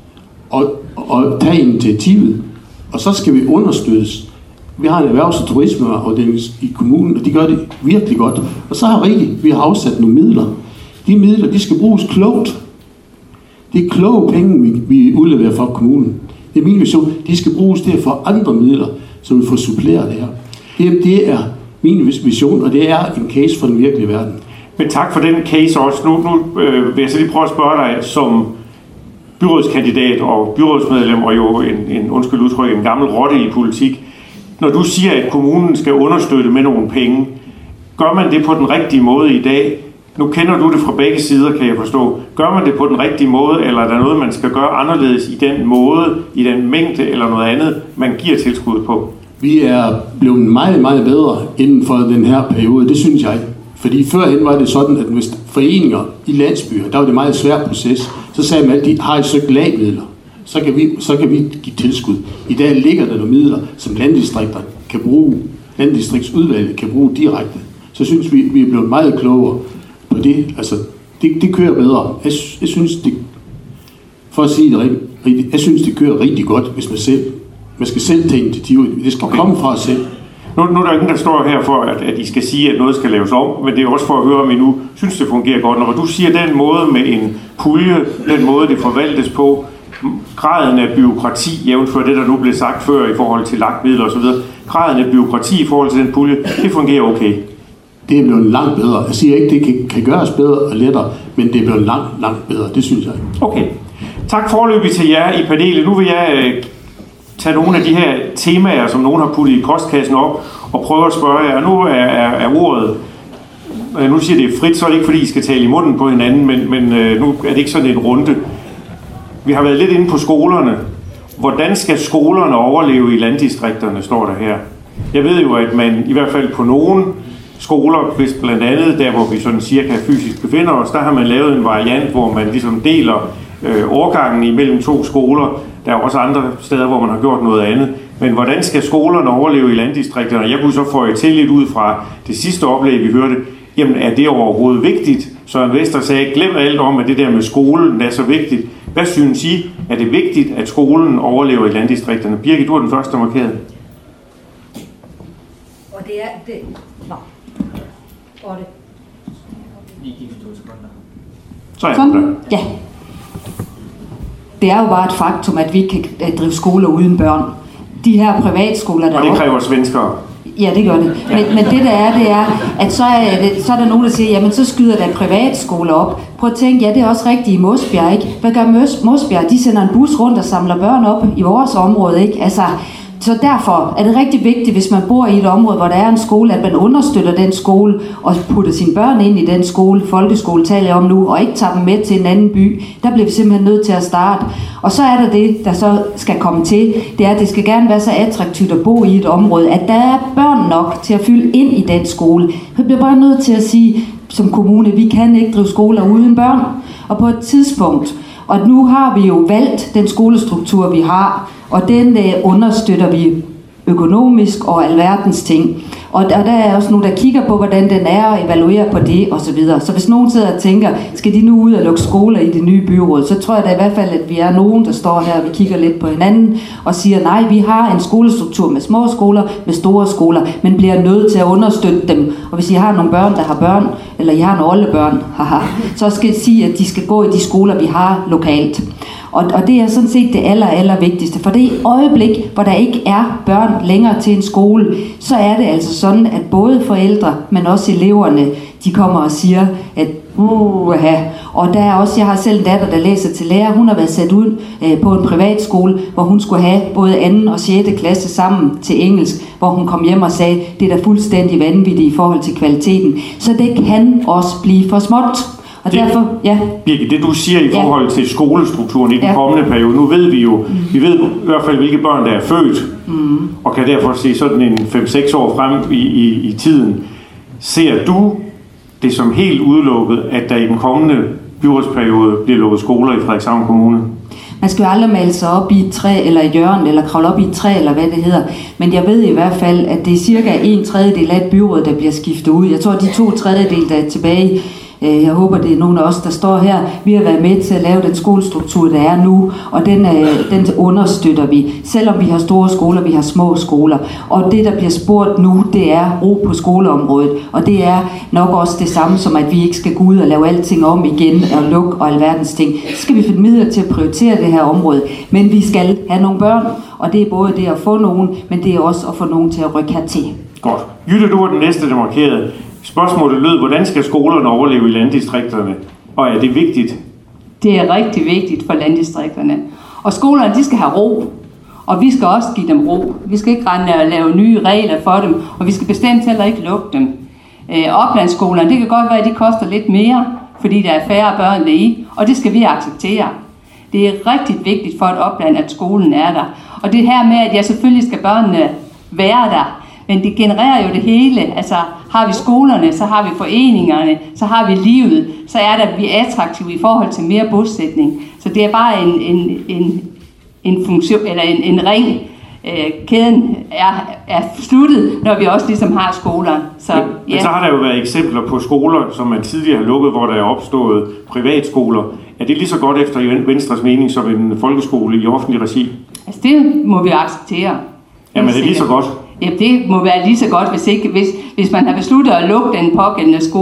og, og tage initiativet, og så skal vi understøttes. Vi har en erhvervs- og turismeafdeling i kommunen, og de gør det virkelig godt. Og så har Rikke, vi har afsat nogle midler. De midler, de skal bruges klogt. Det er kloge penge, vi, vi udleverer fra kommunen. Det er min vision. De skal bruges til at få andre midler, så vi får suppleret det her. Det, det er min vision, og det er en case for den virkelige verden. Men tak for den case også. Nu, nu øh, vil jeg så lige prøve at spørge dig som byrådskandidat og byrådsmedlem, og jo en, en undskyld udtryk, en gammel rotte i politik. Når du siger, at kommunen skal understøtte med nogle penge, gør man det på den rigtige måde i dag? Nu kender du det fra begge sider, kan jeg forstå. Gør man det på den rigtige måde, eller er der noget, man skal gøre anderledes i den måde, i den mængde eller noget andet, man giver tilskud på? Vi er blevet meget, meget bedre inden for den her periode, det synes jeg. Fordi førhen var det sådan, at hvis foreninger i landsbyer, der var det en meget svær proces, så sagde man, at de har et søgt lagmidler. Så kan, vi, så kan vi give tilskud. I dag ligger der nogle midler, som landdistrikterne kan bruge, landdistriktsudvalget kan bruge direkte. Så synes vi, vi er blevet meget klogere på det. Altså, det, det kører bedre. Jeg, jeg synes, det, for at sige det rigtigt, jeg synes, det kører rigtig godt, hvis man selv, man skal selv tage initiativet. Det skal okay. komme fra os selv. Nu, nu er der ingen, der står her for, at, at I skal sige, at noget skal laves om, men det er også for at høre, om I nu synes, det fungerer godt. Når du siger den måde med en pulje, den måde, det forvaltes på, graden af byråkrati, jævnfør det, der nu blev sagt før i forhold til lagtmidler osv., graden af byråkrati i forhold til den pulje, det fungerer okay. Det er blevet langt bedre. Jeg siger ikke, det kan, kan gøres bedre og lettere, men det er blevet langt, langt bedre. Det synes jeg. Okay. Tak foreløbig til jer i panelet. Nu vil jeg øh, tage nogle af de her temaer, som nogen har puttet i postkassen op, og prøve at spørge jer. Nu er, er, er ordet, nu siger det frit, så er det ikke fordi, I skal tale i munden på hinanden, men, men øh, nu er det ikke sådan en runde. Vi har været lidt inde på skolerne. Hvordan skal skolerne overleve i landdistrikterne, står der her. Jeg ved jo, at man i hvert fald på nogle skoler, hvis blandt andet der, hvor vi sådan cirka fysisk befinder os, der har man lavet en variant, hvor man ligesom deler øh, årgangen imellem to skoler. Der er også andre steder, hvor man har gjort noget andet. Men hvordan skal skolerne overleve i landdistrikterne? Jeg kunne så få jer til lidt ud fra det sidste oplæg, vi hørte. Jamen, er det overhovedet vigtigt? Søren Vester sagde, glem alt om, at det der med skolen er så vigtigt. Hvad synes I? Er det vigtigt, at skolen overlever i landdistrikterne? Birgit, du er den første, der markerede. Og det er... Det... Nå. Og det... Så er Sådan. Det. Ja. Det er jo bare et faktum, at vi ikke kan drive skoler uden børn. De her privatskoler, der... Og det kræver svenskere. Ja, det gør det. Men, men det der er, det er, at så er, det, så er der nogen, der siger, jamen så skyder der privatskoler op. Prøv at tænke, ja, det er også rigtigt i Mosbjerg, ikke? Hvad gør Mosbjerg? De sender en bus rundt og samler børn op i vores område, ikke? Altså, så derfor er det rigtig vigtigt, hvis man bor i et område, hvor der er en skole, at man understøtter den skole og putter sine børn ind i den skole, folkeskole taler jeg om nu, og ikke tager dem med til en anden by. Der bliver vi simpelthen nødt til at starte. Og så er der det, der så skal komme til, det er, at det skal gerne være så attraktivt at bo i et område, at der er børn nok til at fylde ind i den skole. Vi bliver bare nødt til at sige, som kommune, vi kan ikke drive skoler uden børn. Og på et tidspunkt, og nu har vi jo valgt den skolestruktur, vi har, og den øh, understøtter vi økonomisk og alverdens ting. Og der, der er også nogen, der kigger på, hvordan den er, og evaluerer på det osv. Så, så hvis nogen sidder og tænker, skal de nu ud og lukke skoler i det nye byråd, så tror jeg da i hvert fald, at vi er nogen, der står her, og vi kigger lidt på hinanden og siger, nej, vi har en skolestruktur med små skoler, med store skoler, men bliver nødt til at understøtte dem. Og hvis I har nogle børn, der har børn, eller I har nogle oldebørn, haha, så skal jeg sige, at de skal gå i de skoler, vi har lokalt. Og, og det er sådan set det aller, aller vigtigste. For det øjeblik, hvor der ikke er børn længere til en skole, så er det altså sådan, at både forældre, men også eleverne, de kommer og siger, at uha. Og der er også, jeg har selv en datter, der læser til lærer. Hun har været sat ud øh, på en privatskole, hvor hun skulle have både anden og sjette klasse sammen til engelsk, hvor hun kom hjem og sagde, det er da fuldstændig vanvittigt i forhold til kvaliteten. Så det kan også blive for småt. Og det, derfor, ja. Birgit, det du siger i ja. forhold til skolestrukturen i den ja. kommende periode, nu ved vi jo, mm. vi ved i hvert fald, hvilke børn, der er født, mm. og kan derfor se sådan en fem seks år frem i, i, i tiden. Ser du det som helt udelukket, at der i den kommende byrådsperiode bliver lukket skoler i Frederikshavn Kommune? Man skal jo aldrig male sig op i et træ eller et hjørne, eller kravle op i et træ, eller hvad det hedder. Men jeg ved i hvert fald, at det er cirka en tredjedel af et byråd, der bliver skiftet ud. Jeg tror, de to tredjedel, der er tilbage. Jeg håber, det er nogen af os, der står her. Vi har været med til at lave den skolestruktur, der er nu, og den, den understøtter vi. Selvom vi har store skoler, vi har små skoler. Og det, der bliver spurgt nu, det er ro på skoleområdet. Og det er nok også det samme som, at vi ikke skal gå ud og lave alting om igen og lukke og alverdens ting. Så skal vi finde midler til at prioritere det her område. Men vi skal have nogle børn, og det er både det at få nogen, men det er også at få nogen til at rykke hertil. Godt. Jytte, du var den næste, der markerede. Spørgsmålet lød, hvordan skal skolerne overleve i landdistrikterne? Og er det vigtigt? Det er rigtig vigtigt for landdistrikterne. Og skolerne, de skal have ro. Og vi skal også give dem ro. Vi skal ikke rende og lave nye regler for dem. Og vi skal bestemt heller ikke lukke dem. Øh, oplandsskolerne, det kan godt være, at de koster lidt mere, fordi der er færre børn deri. Og det skal vi acceptere. Det er rigtig vigtigt for et opland, at skolen er der. Og det her med, at ja, selvfølgelig skal børnene være der. Men det genererer jo det hele. Altså, har vi skolerne, så har vi foreningerne, så har vi livet, så er der, vi er attraktive i forhold til mere bosætning. Så det er bare en, en, en, en funktion, eller en, en ring. Øh, kæden er, er sluttet, når vi også ligesom har skoler. Så, men, ja. men så har der jo været eksempler på skoler, som man tidligere har lukket, hvor der er opstået privatskoler. Er det lige så godt efter Venstres mening som en folkeskole i offentlig regi? Altså, det må vi acceptere. Jamen, er det lige så godt? Ja, det må være lige så godt, hvis, ikke, hvis, hvis man har besluttet at lukke den pågældende skole,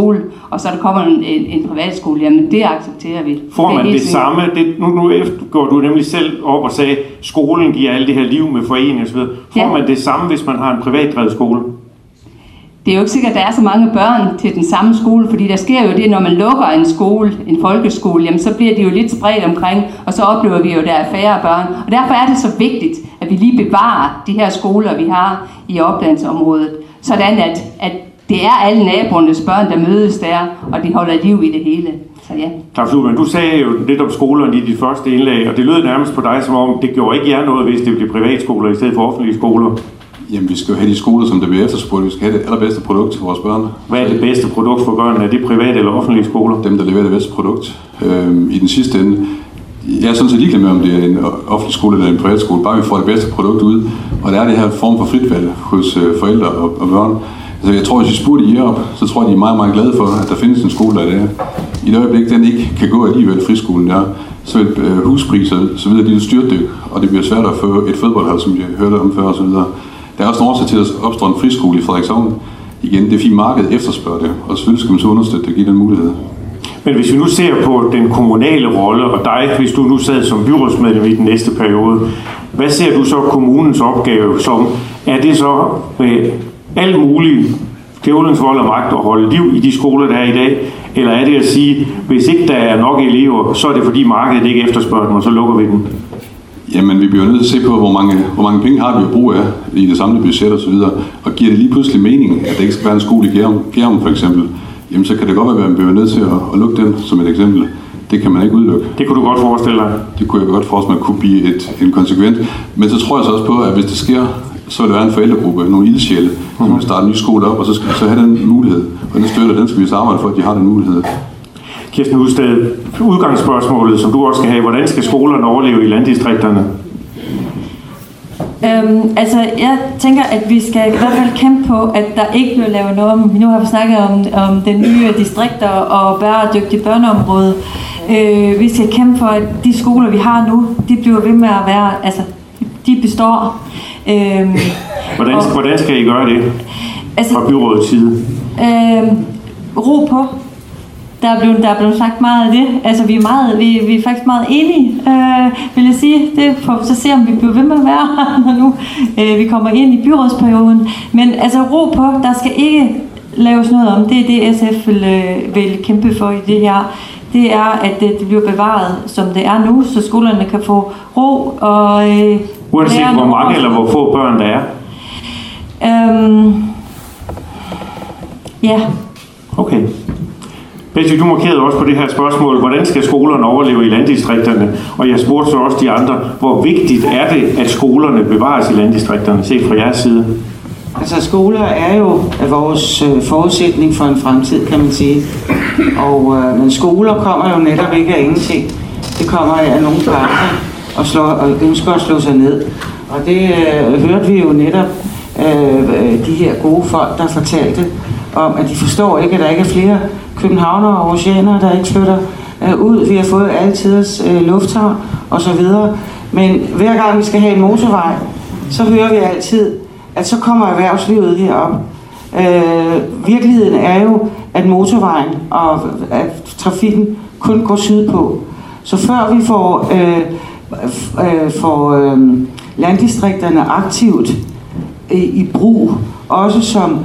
og så der kommer en, en, en privatskole, jamen det accepterer vi. Får man det, det samme? Det, nu, nu går du nemlig selv op og sagde, skolen giver alt det her liv med forening og så videre. Får ja. man det samme, hvis man har en privatdrevet skole? Det er jo ikke sikkert, at der er så mange børn til den samme skole, fordi der sker jo det, når man lukker en skole, en folkeskole, jamen så bliver de jo lidt spredt omkring, og så oplever vi jo, at der er færre børn. Og derfor er det så vigtigt, at vi lige bevarer de her skoler, vi har i oplandsområdet, sådan at, at det er alle naboernes børn, der mødes der, og de holder liv i det hele. Så ja. Claus Hjulmand, du sagde jo lidt om skolerne i dit første indlæg, og det lød nærmest på dig, som om det gjorde ikke jer noget, hvis det blev privatskoler i stedet for offentlige skoler. Jamen, vi skal jo have de skoler, som der bliver efterspurgt. Vi skal have det allerbedste produkt til vores børn. Hvad er det bedste produkt for børnene? Er det private eller offentlige skoler? Dem, der leverer det bedste produkt. Øhm, I den sidste ende. Jeg er sådan set ligeglad med, om det er en offentlig skole eller en privat skole. Bare vi får det bedste produkt ud. Og der er det her form for frit valg hos øh, forældre og, og børn. Altså, jeg tror, hvis vi spurgte I op, så tror jeg, de er meget, meget glade for, at der findes en skole, der er der. I det øjeblik, den ikke kan gå alligevel, friskolen der, så vil øh, huspriser så videre, de vil styrtdykke, og det bliver svært at få et fodboldhold, som vi hørte om før og så videre. Der er også en årsag til, at opstå en friskole i Frederikshavn. Igen, det er fint, markedet efterspørger det, og selvfølgelig skal man så understøtte det og give den mulighed. Men hvis vi nu ser på den kommunale rolle, og dig, hvis du nu sad som byrådsmedlem i den næste periode, hvad ser du så kommunens opgave som? Er det så med alt muligt djævelens vold og magt at holde liv i de skoler, der er i dag? Eller er det at sige, hvis ikke der er nok elever, så er det fordi markedet ikke efterspørger dem, og så lukker vi dem? Jamen, vi bliver nødt til at se på, hvor mange, hvor mange penge har vi at bruge af i det samlede budget og så videre. Og giver det lige pludselig mening, at der ikke skal være en skole i Gærum, Gærum for eksempel, jamen så kan det godt være, at man bliver nødt til at, at lukke den som et eksempel. Det kan man ikke udelukke. Det kunne du godt forestille dig? Det kunne jeg godt forestille mig, at kunne blive et, en konsekvent. Men så tror jeg så også på, at hvis det sker, så vil der være en forældregruppe, nogle ildsjæle, som vil starte en ny skole op, og så skal vi så have den mulighed. Og den støtter, den skal vi så arbejde for, at de har den mulighed. Kirsten Husted, udgangsspørgsmålet, som du også skal have, hvordan skal skolerne overleve i landdistrikterne? Øhm, altså, jeg tænker, at vi skal i hvert fald kæmpe på, at der ikke bliver lavet noget om. Nu har vi snakket om, om den nye distrikter og bæredygtige børneområde. Øh, vi skal kæmpe for, at de skoler, vi har nu, de bliver ved med at være, altså, de består. Øhm, hvordan, og, hvordan skal I gøre det altså, fra byrådets side? Øh, ro på. Der er, blevet, der er blevet sagt meget af det. Altså, vi er, meget, vi, vi er faktisk meget enige, øh, vil jeg sige. Det får vi så se, om vi bliver ved med at være her, når nu øh, vi kommer ind i byrådsperioden. Men altså, ro på. Der skal ikke laves noget om. Det er det, S F vil, øh, vil kæmpe for i det her. Det er, at det, det bliver bevaret, som det er nu, så skolerne kan få ro og øh, uanset hvor mange eller hvor få børn der er? Øhm, ja. Okay. Betty, du markerede også på det her spørgsmål, hvordan skal skolerne overleve i landdistrikterne? Og jeg spurgte så også de andre, hvor vigtigt er det, at skolerne bevares i landdistrikterne, set fra jeres side? Altså skoler er jo vores øh, forudsætning for en fremtid, kan man sige. Og, øh, men skoler kommer jo netop ikke af ingenting. Det kommer af nogle parter og, slår, og ønsker at slå sig ned. Og det øh, hørte vi jo netop øh, de her gode folk, der fortalte om, at de forstår ikke, at der ikke er flere københavnere og oceaner, der ikke flytter øh, ud. Vi har fået altiders øh, lufthavn og så videre. Men hver gang vi skal have en motorvej, så hører vi altid, at så kommer erhvervslivet herop. Øh, virkeligheden er jo, at motorvejen og at trafikken kun går sydpå. Så før vi får, øh, øh, får øh, landdistrikterne aktivt øh, i brug, også som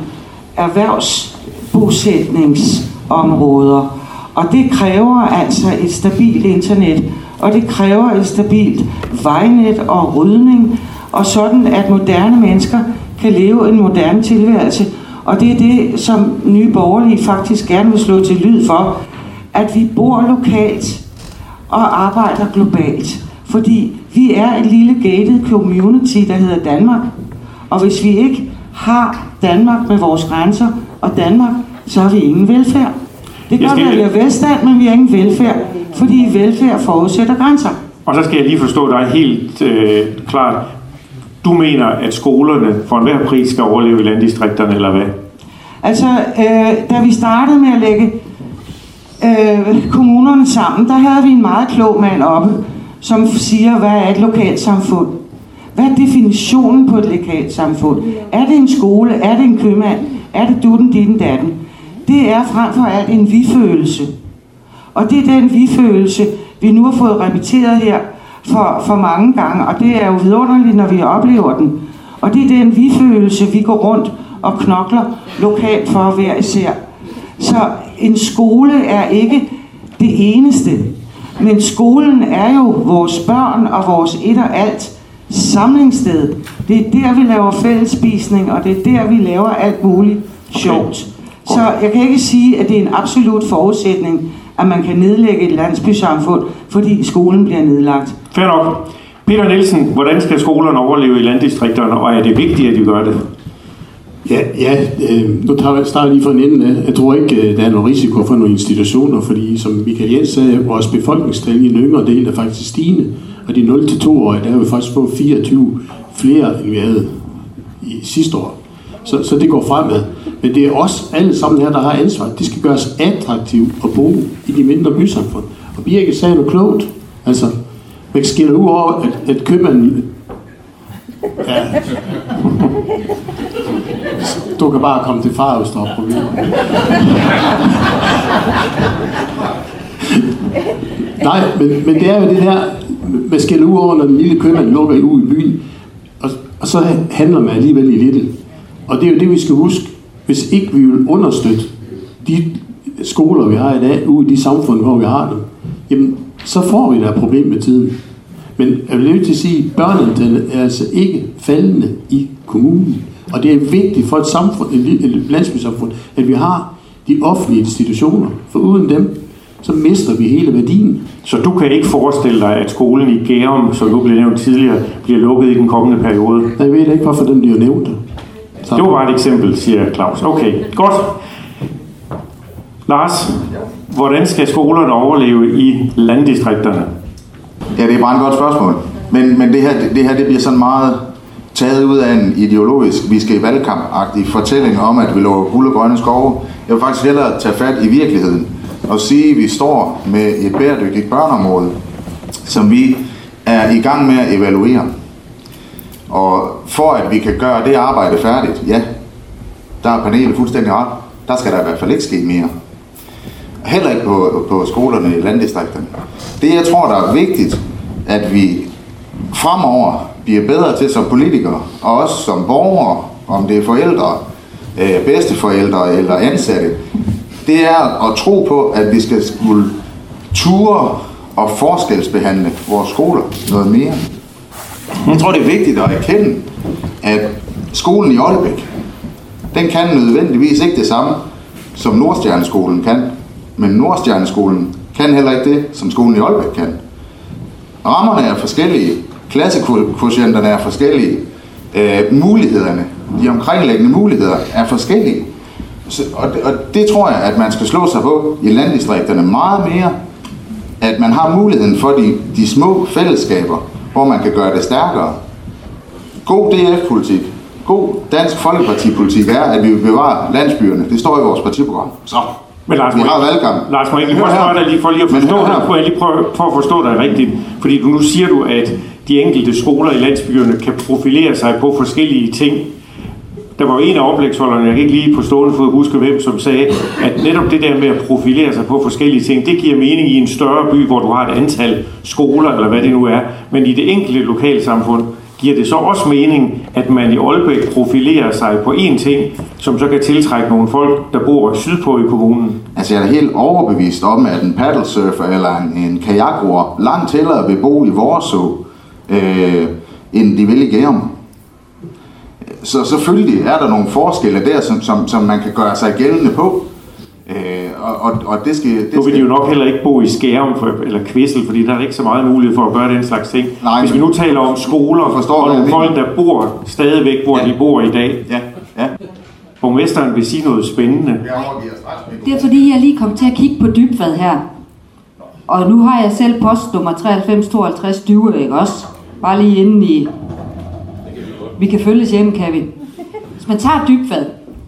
erhvervsbosætningsområder, og det kræver altså et stabilt internet, og det kræver et stabilt vejnet og rydning, og sådan at moderne mennesker kan leve en moderne tilværelse. Og det er det, som Nye Borgerlige faktisk gerne vil slå til lyd for, at vi bor lokalt og arbejder globalt. Fordi vi er et lille gated community, der hedder Danmark. Og hvis vi ikke har Danmark med vores grænser og Danmark, så har vi ingen velfærd. Det kan godt være, at vi har velstand, men vi har ingen velfærd, fordi velfærd forudsætter grænser. Og så skal jeg lige forstå dig helt øh, klart. Du mener, at skolerne for enhver pris skal overleve i landdistrikterne, eller hvad? Altså, øh, da vi startede med at lægge øh, kommunerne sammen, der havde vi en meget klog mand oppe, som siger, hvad er et lokalsamfund? Hvad er definitionen på et lokalsamfund? Er det en skole? Er det en købmand? Er det dutten, ditten, datten? det er frem for alt en vi-følelse. Og det er den vi-følelse, vi nu har fået repeteret her for, for mange gange, og det er jo vidunderligt, når vi oplever den. Og det er den vi-følelse, vi går rundt og knokler lokalt for hver især. Så en skole er ikke det eneste, men skolen er jo vores børn og vores et og alt samlingssted. Det er der, vi laver fællesspisning, og det er der, vi laver alt muligt sjovt. Så jeg kan ikke sige, at det er en absolut forudsætning, at man kan nedlægge et landsbysamfund, fordi skolen bliver nedlagt. Fair nok. Peter Nielsen, hvordan skal skolerne overleve i landdistrikterne, og er det vigtigt, at de gør det? Ja, ja øh, nu tager jeg starter lige fra en ende af. Jeg tror ikke, der er nogen risiko for nogle institutioner, fordi som Michael Jens sagde, vores befolkningstal i den yngre del er faktisk stigende, og de nul til to-årige, der er jo faktisk fået fireogtyve flere, end vi havde i sidste år. Så, så det går fremad. Men det er os alle sammen her, der har ansvar. Det skal gøres attraktivt at bo i de mindre bysamfund. Og Birke sagde noget klogt. Altså, man skiller ud over, at, at købmanden... Ja. Du kan bare komme til far, hvis der er problemer. Nej, men, men det er jo det der, man skiller ud over, når den lille købmand lukker ud i byen. Og, og så handler man alligevel i Lidl. Og det er jo det, vi skal huske. Hvis ikke vi vil understøtte de skoler, vi har i dag, ude i de samfund, hvor vi har dem, jamen, så får vi da et problem med tiden. Men jeg vil nødt til at sige, at børneantallet er altså ikke faldende i kommunen. Og det er vigtigt for et samfund, et landsbysamfund, at vi har de offentlige institutioner. For uden dem, så mister vi hele værdien. Så du kan ikke forestille dig, at skolen i Gærum, som nu blev nævnt tidligere, bliver lukket i den kommende periode? Jeg ved ikke, hvorfor den bliver nævnt. Så. Det var bare et eksempel, siger Claus. Okay, godt. Lars, hvordan skal skolerne overleve i landdistrikterne? Ja, det er bare et godt spørgsmål. Men, men det her, det, det her det bliver sådan meget taget ud af en ideologisk, vi skal i valgkamp-agtig fortælling om, at vi lover guld og grønne skove. Jeg vil faktisk hellere tage fat i virkeligheden og sige, at vi står med et bæredygtigt børneområde, som vi er i gang med at evaluere. Og for at vi kan gøre det arbejde færdigt, ja, der er panelet fuldstændig ret. Der skal der i hvert fald ikke ske mere. Heller ikke på, på skolerne i landdistrikterne. Det, jeg tror, der er vigtigt, at vi fremover bliver bedre til som politikere, og også som borgere, om det er forældre, bedsteforældre eller ansatte, det er at tro på, at vi skal skulle ture og forskelsbehandle vores skoler noget mere. Jeg tror, det er vigtigt at erkende, at skolen i Aalbæk, den kan nødvendigvis ikke det samme, som Nordstjerneskolen kan. Men Nordstjerneskolen kan heller ikke det, som skolen i Aalbæk kan. Rammerne er forskellige, klassekvotienterne er forskellige, øh, mulighederne, de omkringliggende muligheder er forskellige. Så, og, det, og det tror jeg, at man skal slå sig på i landdistrikterne meget mere, at man har muligheden for de, de små fællesskaber, hvor man kan gøre det stærkere. God D F-politik, god dansk folkepartipolitik er, at vi vil bevare landsbyerne. Det står i vores partiprogram. Så. Men Lars, vi har valgkamp. Lars, må jeg lige prøve at spørge dig lige for, lige at forstå dig, prøv at lige prøve, prøve at forstå dig rigtigt. Fordi du, nu siger du, at de enkelte skoler i landsbyerne kan profilere sig på forskellige ting. Der var jo en af oplægsholderne, jeg kan ikke lige på stående fod huske hvem, som sagde, at netop det der med at profilere sig på forskellige ting, det giver mening i en større by, hvor du har et antal skoler, eller hvad det nu er. Men i det enkelte lokalsamfund giver det så også mening, at man i Aalbæk profilerer sig på én ting, som så kan tiltrække nogle folk, der bor sydpå i kommunen? Altså jeg er helt overbevist om, at en paddlesurfer eller en, en kajakroer langt hellere vil bo i Vorså, øh, end de vil i Gærum. Så selvfølgelig er der nogle forskelle der, som, som, som man kan gøre sig gældende på. Øh, og, og, og det skal, det nu vil de jo nok heller ikke bo i Skærum for, eller Kvissel, fordi der er ikke så meget mulighed for at gøre den slags ting. Nej, hvis vi nu taler om skoler og nogle folk, der bor stadigvæk, hvor ja. de bor i dag. Ja. Ja. Borgmesteren vil sige noget spændende. Det er fordi, jeg lige kom til at kigge på Dybvad her. Og nu har jeg selv postnummer treoghalvfems tooghalvtreds Dyve, ikke også? Bare lige inden i... Vi kan følges hjemme, kan vi. Hvis man tager Dybvad,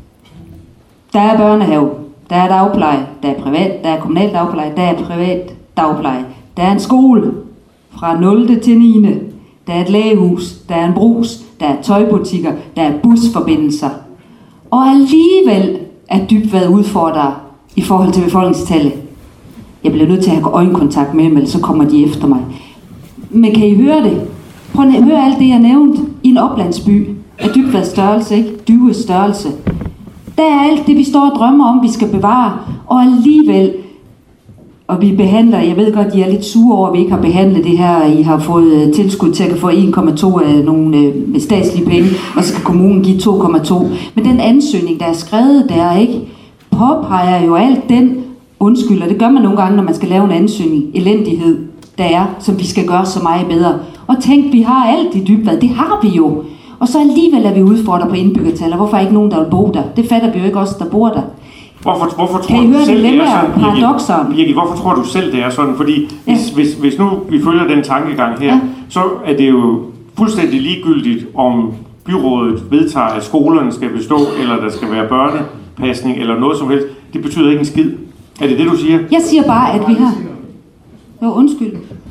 der er børnehave, der er dagpleje, der er privat, der er kommunal dagpleje, der er privat dagpleje. Der er en skole fra nul til niende. Der er et lægehus, der er en brus, der er tøjbutikker, der er busforbindelser. Og alligevel at Dybvad udfordrer i forhold til befolkningstallet. Jeg bliver nødt til at have øjenkontakt med dem, ellers så kommer de efter mig. Men kan I høre det? Prøv at høre alt det, jeg nævnte i en oplandsby af Dybvads størrelse, ikke? Dyves størrelse. Der er alt det, vi står og drømmer om, vi skal bevare, og alligevel, og vi behandler, jeg ved godt, I er lidt sure over, at vi ikke har behandlet det her, I har fået tilskud til at få en komma to af nogle med statslige penge, og så skal kommunen give to komma to. Men den ansøgning, der er skrevet der, ikke, påpeger jo alt den undskyld, og det gør man nogle gange, når man skal lave en ansøgning, elendighed, der er, som vi skal gøre så meget bedre. Og tænk, vi har alt i Dybvad, det har vi jo. Og så alligevel er vi udfordret på indbyggertal, og hvorfor er ikke nogen, der vil bo der? Det fatter vi jo ikke også, der bor der. Hvorfor, hvorfor tror kan I du høre selv, det det er sådan, paradokseren? Birgit, hvorfor tror du selv, det er sådan? Fordi ja. hvis, hvis, hvis nu vi følger den tankegang her, ja. så er det jo fuldstændig ligegyldigt, om byrådet vedtager, at skolerne skal bestå, eller der skal være børnepasning, eller noget som helst. Det betyder ikke en skid. Er det det, du siger? Jeg siger bare, at vi har... Jo, undskyld.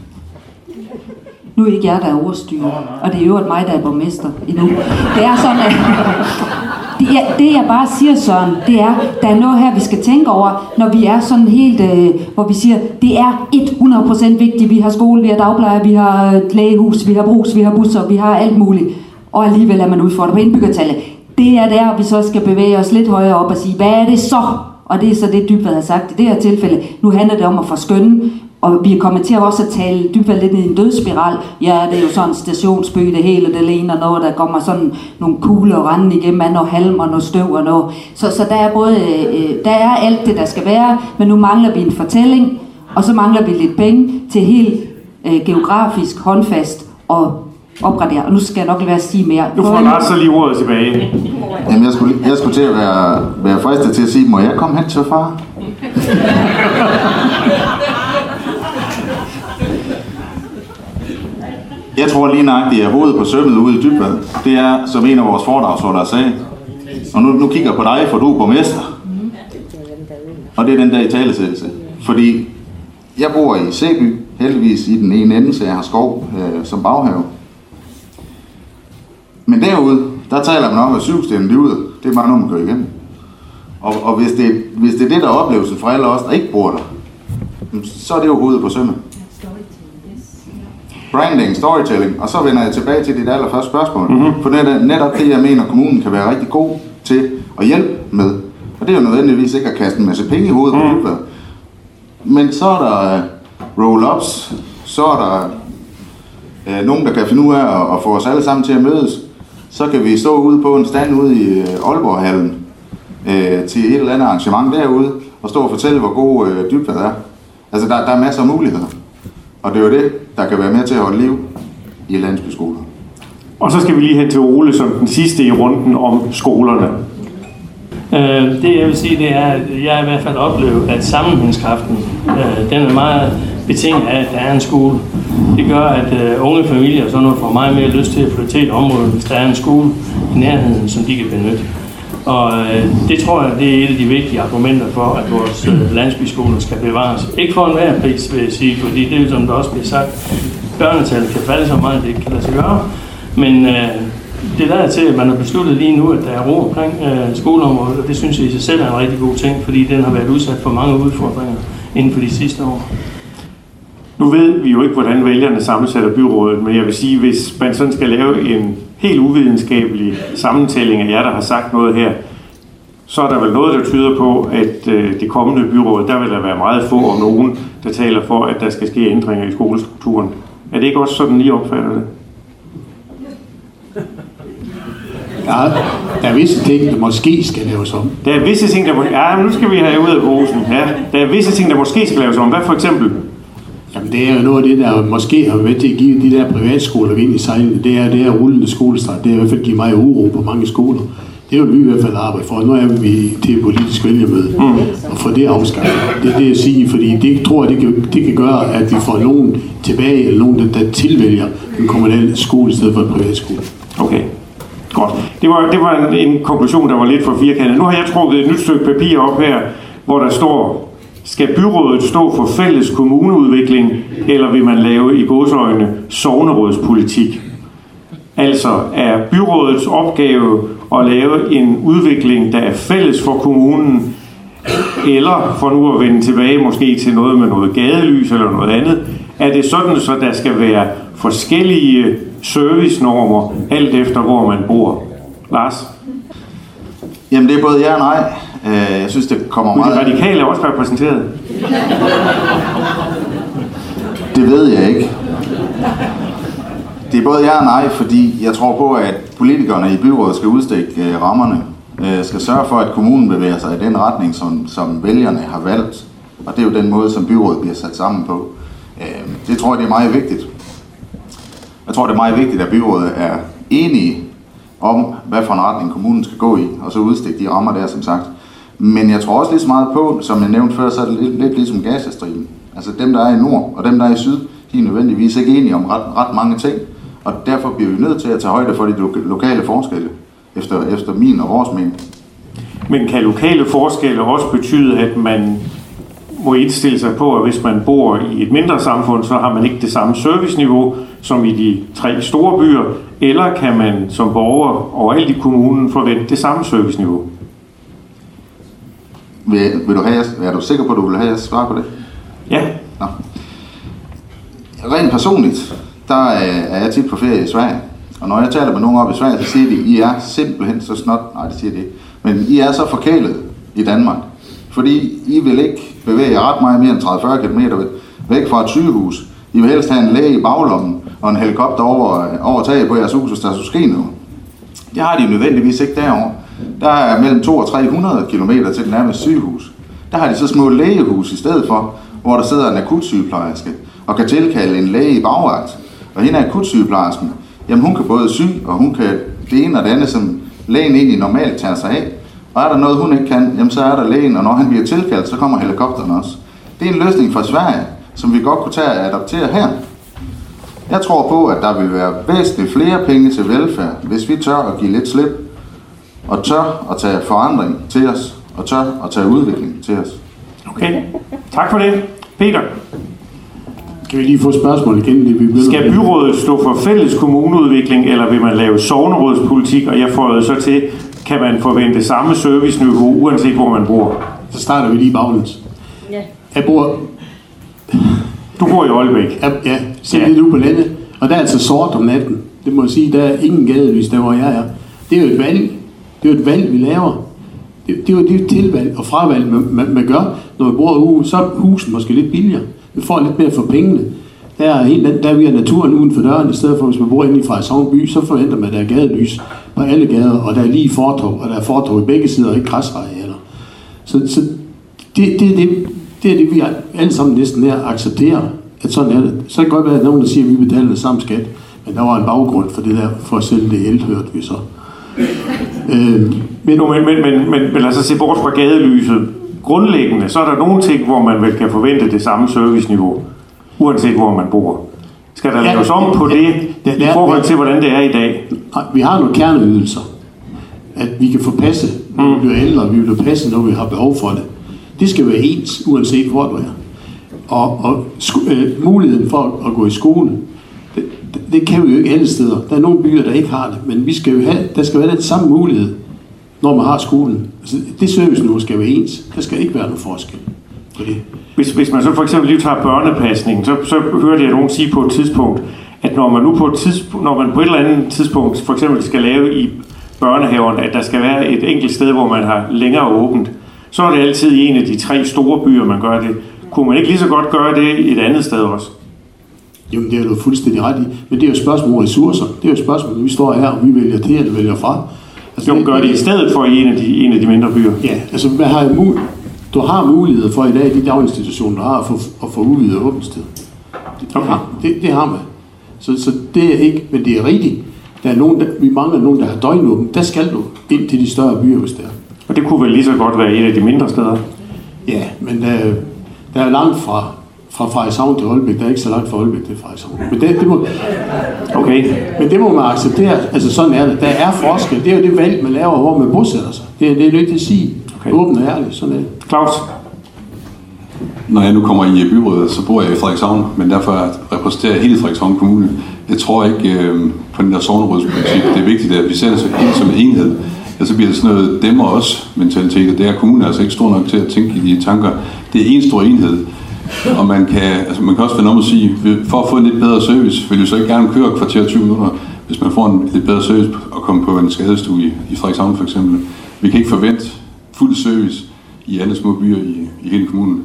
Nu er ikke jeg, der er overstyret, og det er jo mig, der er borgmester endnu. Det er sådan, at det, er, det jeg bare siger, Søren, det er, der er noget her, vi skal tænke over, når vi er sådan helt, øh, hvor vi siger, det er hundrede procent vigtigt, vi har skole, vi har dagpleje, vi har lægehus, vi har brugs, vi har busser, vi har alt muligt, og alligevel er man udfordret på indbyggertallet. Det er der, vi så skal bevæge os lidt højere op og sige, hvad er det så? Og det er så det, Dybvad har sagt i det her tilfælde. Nu handler det om at forskønne, og vi er kommet til også at tale Dybvad lidt ned i en dødsspiral. Ja, det er jo sådan en stationsby, det hele, det ligner noget, der kommer sådan nogle kugler rendende igennem, og noget halm og noget støv og noget. Så, så der er både, øh, der er alt det, der skal være, men nu mangler vi en fortælling, og så mangler vi lidt penge til helt øh, geografisk, håndfast og opgradere. Og nu skal jeg nok lade være at sige mere. Nu får Lars så lige ordet tilbage. Jamen, jeg skulle, jeg skulle til at være, være fristet til at sige, må jeg komme hen til far? Jeg tror lige nøjagtigt, at hovedet på sømmet ude i Dybvad, det er, som en af vores foredragsholdere sagde. Og nu, nu kigger jeg på dig, for du er borgmester. Og det er den der italesættelse. Fordi jeg bor i Sæby, heldigvis i den ene ende, så jeg har skov øh, som baghave. Men derude, der taler man om, at syvstenen derude, det er bare noget, man kører igennem. Og, og hvis, det, hvis det er det, der er oplevelsen for alle os, der ikke bor der, så er det jo hovedet på sømmet. Branding, storytelling, og så vender jeg tilbage til dit allerførste spørgsmål. Mm-hmm. For det er netop det, jeg mener, kommunen kan være rigtig god til at hjælpe med. Og det er jo nødvendigvis ikke at kaste en masse penge i hovedet på Dybvad. Men så er der uh, roll-ups, så er der uh, nogen, der kan finde ud af at, at få os alle sammen til at mødes. Så kan vi stå ude på en stand ude i uh, Aalborg-hallen uh, til et eller andet arrangement derude, og stå og fortælle, hvor god uh, Dybvad er. Altså, der, der er masser af muligheder. Og det er jo det, der kan være med til at holde liv i landsbyskoler. Og så skal vi lige hen til Ole som den sidste i runden om skolerne. Øh, det jeg vil sige, det er, at jeg i hvert fald oplever, at sammenhængskraften, øh, den er meget betinget af, at der er en skole. Det gør, at øh, unge familier så nu får meget mere lyst til at flytte til et område, hvis der er en skole i nærheden, som de kan benytte. Og øh, det tror jeg, det er et af de vigtige argumenter for, at vores øh, landsbyskoler skal bevares. Ikke for enhver pris, vil jeg sige, fordi det er jo, som der også bliver sagt, børnetallet kan falde så meget, det ikke kan lade sig gøre. Men øh, det lader til, at man har besluttet lige nu, at der er ro omkring øh, skoleområdet, og det synes jeg i sig selv er en rigtig god ting, fordi den har været udsat for mange udfordringer inden for de sidste år. Nu ved vi jo ikke, hvordan vælgerne sammensætter byrådet, men jeg vil sige, hvis man sådan skal lave en helt uvidenskabelig sammentælling af jer, der har sagt noget her, så er der vel noget, der tyder på, at øh, det kommende byråd, der vil der være meget få om nogen, der taler for, at der skal ske ændringer i skolestrukturen. Er det ikke også sådan, I opfatter det? Ja, der er visse ting, der måske skal laves om. Der er visse ting, der måske... Ja, nu skal vi have ud af posen. Ja, der er visse ting, der måske skal laves om. Hvad for eksempel? Jamen, det er jo noget af det, der måske har været med til at give de der privatskoler ind i sejlene. Det er det her rullende skolestart. Det er i hvert fald givet meget uro på mange skoler. Det vil vi i hvert fald arbejde for. Nu er vi til et politisk vælgermøde mm. og få det afskaffet. Det er det, jeg siger, fordi det tror jeg, det kan, det kan gøre, at vi får nogen tilbage, eller nogen, der, der tilvælger en kommunal skole i stedet for en privatskole. Okay. Godt. Det var, det var en, en konklusion, der var lidt for firkantet. Nu har jeg trukket et nyt stykke papir op her, hvor der står, skal byrådet stå for fælles kommuneudvikling, eller vil man lave i gåseøjne sognerådspolitik? Altså er byrådets opgave at lave en udvikling, der er fælles for kommunen, eller for nu at vende tilbage måske til noget med noget gadelys eller noget andet, er det sådan, så der skal være forskellige servicenormer, alt efter hvor man bor? Lars? Jamen det er både ja og nej. Jeg synes, det kommer meget... Men de radikale er også repræsenteret. Det ved jeg ikke. Det er både ja og nej, fordi jeg tror på, at politikerne i byrådet skal udstikke rammerne, skal sørge for, at kommunen bevæger sig i den retning, som, som vælgerne har valgt. Og det er jo den måde, som byrådet bliver sat sammen på. Det tror jeg, det er meget vigtigt. Jeg tror, det er meget vigtigt, at byrådet er enige om, hvad for en retning kommunen skal gå i, og så udstikke de rammer der, som sagt. Men jeg tror også lige så meget på, som jeg nævnte før, så er det lidt, lidt ligesom Gazastriben. Altså dem, der er i nord, og dem, der er i syd, de er nødvendigvis ikke enige om ret, ret mange ting. Og derfor bliver vi nødt til at tage højde for de lo- lokale forskelle, efter, efter min og vores mening. Men kan lokale forskelle også betyde, at man må indstille sig på, at hvis man bor i et mindre samfund, så har man ikke det samme serviceniveau som i de tre store byer, eller kan man som borger overalt i kommunen forvente det samme serviceniveau? Vil, vil du have, er du sikker på, at du vil have at svare på det? Ja. Nå. Rent personligt, der er jeg tit på ferie i Sverige. Og når jeg taler med nogen op i Sverige, så siger de, I er simpelthen så snot. Nej, det siger de ikke. Men I er så forkælet i Danmark. Fordi I vil ikke bevæge jer ret meget mere end tredive til fyrre kilometer væk fra et sygehus. I vil helst have en læge i baglommen og en helikopter over, over taget på jeres hus, hvis der skulle ske noget. Det har de nødvendigvis ikke derovre. Der er mellem to og tre hundrede kilometer til det nærmeste sygehus. Der har de så små lægehus i stedet for, hvor der sidder en akutsygeplejerske og kan tilkalde en læge i bagvagt. Og hende er akutsygeplejersken. Jamen hun kan både sy, og hun kan det ene og det andet, som lægen egentlig normalt tager sig af. Og er der noget, hun ikke kan, jamen så er der lægen, og når han bliver tilkaldt, så kommer helikopteren også. Det er en løsning fra Sverige, som vi godt kunne tage og adoptere her. Jeg tror på, at der vil være væsentligt flere penge til velfærd, hvis vi tør at give lidt slip, og tør at tage forandring til os, og tør at tage udvikling til os. Okay, tak for det. Peter? Kan vi lige få spørgsmål igen? Det vi Skal byrådet stå for fælles kommuneudvikling, eller vil man lave sognerådspolitik, og jeg får så til, kan man forvente samme serviceniveau, uanset hvor man bor? Så starter vi lige baglæns. Ja. Jeg bor... Du bor i Aalbæk? Ja, ja, så ja. Lidt ude på landet, og der er altså sort om natten. Det må jeg sige, der er ingen gadelys der, hvor jeg er. Det er jo et valg. Det er jo et valg, vi laver. Det, det er jo et tilvalg og fravalg, man, man, man gør. Når vi bor ude, så er huset måske lidt billigere. Vi får lidt mere for pengene. Der er, helt, der er vi af naturen uden for døren, i stedet for, hvis man bor inde i Frederikshavn by, så forventer man, at der er gadelys på alle gader, og der er lige fortov, og der er fortov i begge sider, og ikke græsarealer. Så, så det, det, det, det er det, vi alle sammen næsten her accepterer, at sådan er det. Så kan det godt være, at nogen, der siger, at vi betaler det samme skat, men der var en baggrund for det der, for at sælge det el, hørte vi så. øh, men, no, men, men, men, men, men lad os se bort fra gadelyset. Grundlæggende, så er der nogle ting, hvor man vel kan forvente det samme serviceniveau, uanset hvor man bor. Skal der laves om på det, i forhold til, hvordan det er i dag? Vi har nogle kerneydelser, at vi kan få passe, når vi bliver ældre, og vi vil passe, når vi har behov for det. Det skal være ens, uanset hvor du er. Og, og sko- øh, muligheden for at, at gå i skole, det, det kan vi jo ikke alle steder. Der er nogle byer, der ikke har det, men vi skal jo have, der skal være den samme mulighed, når man har skolen. Altså, det service nu skal være ens. Der skal ikke være nogen forskel på det. Hvis, hvis man så for eksempel lige tager børnepasningen, så, så hørte jeg nogen sige på et tidspunkt, at når man nu på et, tidspunkt, når man på et eller andet tidspunkt for eksempel skal lave i børnehaverne, at der skal være et enkelt sted, hvor man har længere åbent, så er det altid i en af de tre store byer, man gør det. Kunne man ikke lige så godt gøre det et andet sted også? Jamen, det er du fuldstændig ret i. Men det er jo et spørgsmål om ressourcer. Det er jo et spørgsmål, når vi står her, og vi vælger til eller vælger fra. Altså, jo, gør det i stedet for i en af de, en af de mindre byer? Ja, altså hvad har jeg mul- du har mulighed for i dag, de daginstitutioner, der har at få, at få udvidet åbensted. Det, det, okay. har, det, det har man. Så, så det er ikke, men det er rigtigt. Der er nogen, der, vi mangler nogen, der har døgnåbent. Der skal du ind til de større byer, hvis det er. Og det kunne vel lige så godt være et af de mindre steder? Ja, men der, der er langt fra, fra Frederikshavn til Aalbæk. Der er ikke så langt fra Aalbæk til Frederikshavn. Men det, det må, okay. Men det må man acceptere. Altså sådan er det. Der er forskel. Det er jo det valg, man laver, hvor man bosætter sig. Det, det er nødt til at sige. Okay. Åbent og ærligt. Sådan er det. Claus? Når jeg nu kommer i byrådet, så bor jeg i Frederikshavn, men derfor repræsenterer jeg hele Frederikshavn Kommune. Jeg tror ikke øh, på den der sognerådspolitik. Det er vigtigt, at vi sætter sig ind som en enhed. Ja, så bliver det sådan noget dem og os mentalitet, og det er kommunen altså ikke stor nok til at tænke i de tanker. Det er en stor enhed, og man kan, altså man kan også vende om at sige, for at få en lidt bedre service, vil du så ikke gerne køre et kvarter tyve minutter, hvis man får en lidt bedre service og komme på en skadestue i, i Frederikshavn for eksempel. Vi kan ikke forvente fuld service i alle små byer i, i hele kommunen.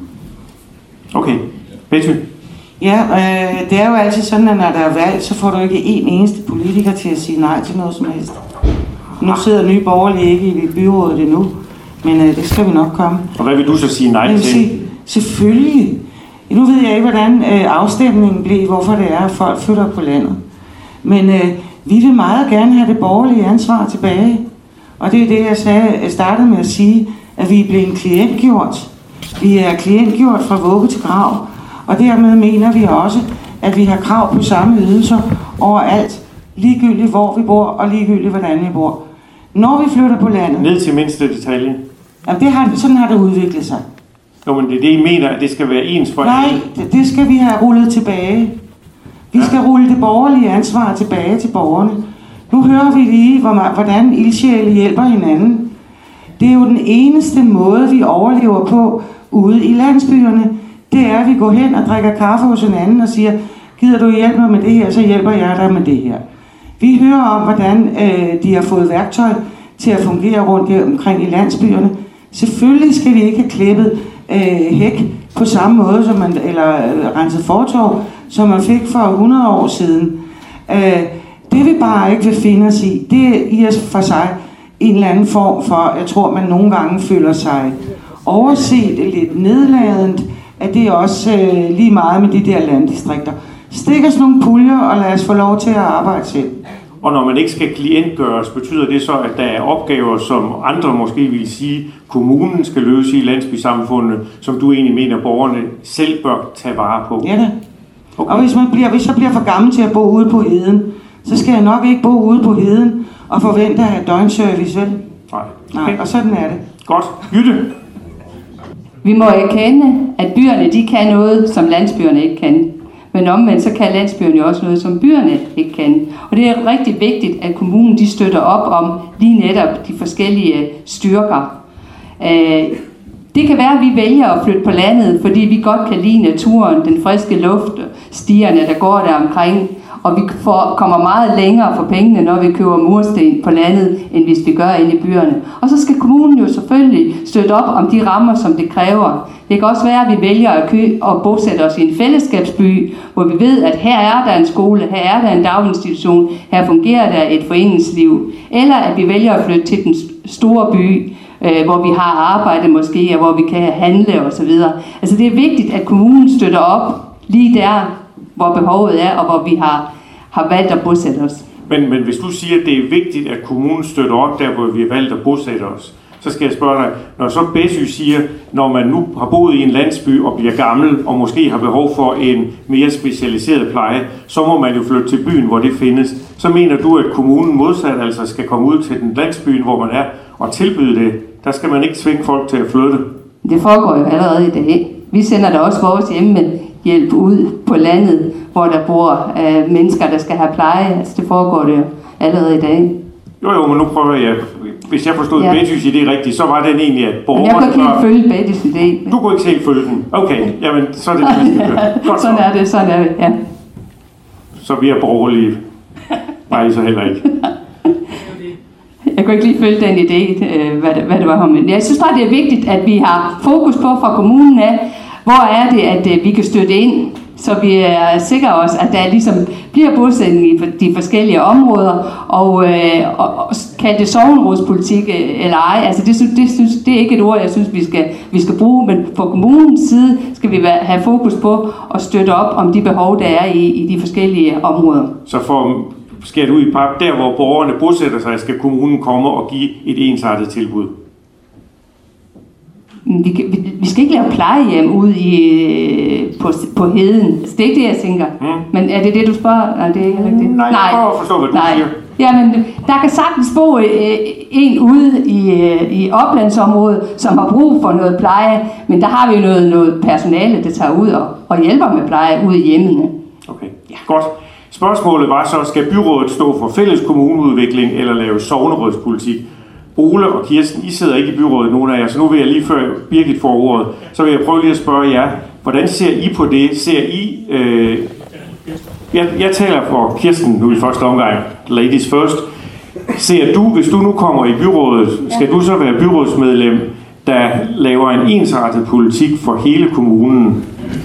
Okay. Betty? Ja, øh, det er jo altid sådan, at når der er valg, så får du ikke en eneste politiker til at sige nej til noget som helst. Nu sidder Nye Borgerlige ikke i byrådet endnu, men øh, det skal vi nok komme. Og hvad vil du så sige nej til? Sige, selvfølgelig. Nu ved jeg ikke, hvordan øh, afstemningen blev, hvorfor det er, at folk flytter på landet. Men øh, vi vil meget gerne have det borgerlige ansvar tilbage. Og det er det, jeg, sagde, jeg startede med at sige, at vi er blevet klientgjort. Vi er klientgjort fra vugge til grav. Og dermed mener vi også, at vi har krav på samme ydelser overalt. Ligegyldigt hvor vi bor, og ligegyldigt hvordan vi bor. Når vi flytter på landet... Ned til mindste detalje. Jamen, det har, sådan har det udviklet sig. Nå, men det er det, I mener, at det skal være ens for... Nej, det, det skal vi have rullet tilbage. Vi ja. skal rulle det borgerlige ansvar tilbage til borgerne. Nu hører vi lige, hvordan ildsjæle hjælper hinanden. Det er jo den eneste måde, vi overlever på ude i landsbyerne. Det er, at vi går hen og drikker kaffe hos hinanden og siger, gider du hjælpe mig med det her, så hjælper jeg dig med det her. Vi hører om, hvordan øh, de har fået værktøj til at fungere rundt omkring i landsbyerne. Selvfølgelig skal vi ikke have klippet øh, hæk på samme måde, som man, eller øh, renset fortov, som man fik for hundrede år siden. Øh, det vi bare ikke vil finde os i, det er i os for sig en eller anden form for, jeg tror man nogle gange føler sig overset, lidt nedladent, at det er også øh, lige meget med de der landdistrikter. Stik os nogle puljer, og lad os få lov til at arbejde selv. Og når man ikke skal klientgøres, betyder det så, at der er opgaver, som andre måske vil sige, kommunen skal løse i landsbysamfundet, som du egentlig mener, borgerne selv bør tage vare på? Ja da. Okay. Og hvis, man bliver, hvis jeg bliver for gammel til at bo ude på heden, så skal jeg nok ikke bo ude på heden og forvente at have døgnservice, vel? Nej. Okay. Nej, og sådan er det. Godt. Jytte? Vi må erkende, at byerne de kan noget, som landsbyerne ikke kan. Men omvendt så kan landsbyerne jo også noget, som byerne ikke kan. Og det er rigtig vigtigt, at kommunen de støtter op om lige netop de forskellige styrker. Det kan være, at vi vælger at flytte på landet, fordi vi godt kan lide naturen, den friske luft, stierne, der går der omkring. Og vi får, kommer meget længere for pengene, når vi køber mursten på landet, end hvis vi gør inde i byerne. Og så skal kommunen jo selvfølgelig støtte op om de rammer, som det kræver. Det kan også være, at vi vælger at, kø- at bosætte os i en fællesskabsby, hvor vi ved, at her er der en skole, her er der en daginstitution, her fungerer der et foreningsliv. Eller at vi vælger at flytte til den store by, øh, hvor vi har arbejde måske, og hvor vi kan handle osv. Altså det er vigtigt, at kommunen støtter op lige der, hvor behovet er, og hvor vi har, har valgt at bosætte os. Men, men hvis du siger, at det er vigtigt, at kommunen støtter op der, hvor vi har valgt at bosætte os, så skal jeg spørge dig, når så Bessy siger, når man nu har boet i en landsby og bliver gammel, og måske har behov for en mere specialiseret pleje, så må man jo flytte til byen, hvor det findes. Så mener du, at kommunen modsat altså skal komme ud til den landsbyen, hvor man er, og tilbyde det? Der skal man ikke tvinge folk til at flytte. Det foregår jo allerede i dag. Vi sender da også vores hjemmehjælp ud på landet, hvor der bor øh, mennesker, der skal have pleje. Altså det foregår det jo allerede i dag. Jo jo, men nu prøver jeg. Hvis jeg forstod ja. Bettys idé rigtigt, så var den egentlig, at borgerne... Jeg kunne ikke helt følge Bettys idé. Du kunne ikke helt følge den. Okay, jamen så er det det, vi skal gøre. Godt sådan er det, sådan er det, ja. Så vi er borgerlige. Nej, så heller ikke. Jeg kunne ikke lige følge den idé, hvad det, hvad det var. Men jeg synes bare, det er vigtigt, at vi har fokus på fra kommunen af, hvor er det, at vi kan støtte ind, så vi er sikre os, at der ligesom bliver bosætning i de forskellige områder, og, øh, og, og kan det sognerådspolitik eller ej, altså det, det, synes, det er ikke et ord, jeg synes, vi skal, vi skal bruge, men fra kommunens side skal vi have fokus på at støtte op om de behov, der er i, i de forskellige områder. Så for skært ud i pap, der hvor borgerne bosætter sig, skal kommunen komme og give et ensartet tilbud? Vi, vi, vi skal ikke lave plejehjem ud i, på, på heden. Det er ikke det, jeg tænker. Mm. Men er det det, du spørger? Nej, det er ikke det. Nej, jeg prøver at forstå, hvad du Nej. siger. Jamen, der kan sagtens bo øh, en ude i, øh, i oplandsområdet, som har brug for noget pleje, men der har vi jo noget, noget personale, der tager ud og, og hjælper med pleje ude i hjemmene. Okay, ja. Godt. Spørgsmålet var så, skal byrådet stå for fælles kommuneudvikling eller lave sognerådspolitik? Ole og Kirsten, I sidder ikke i byrådet, nogen af jer, så nu vil jeg lige før Birgit får ordet, så vil jeg prøve lige at spørge jer, hvordan ser I på det? Ser I... Øh, jeg, jeg taler for Kirsten nu i første omgang, ladies first. Ser du, hvis du nu kommer i byrådet, skal du så være byrådsmedlem, der laver en ensartet politik for hele kommunen?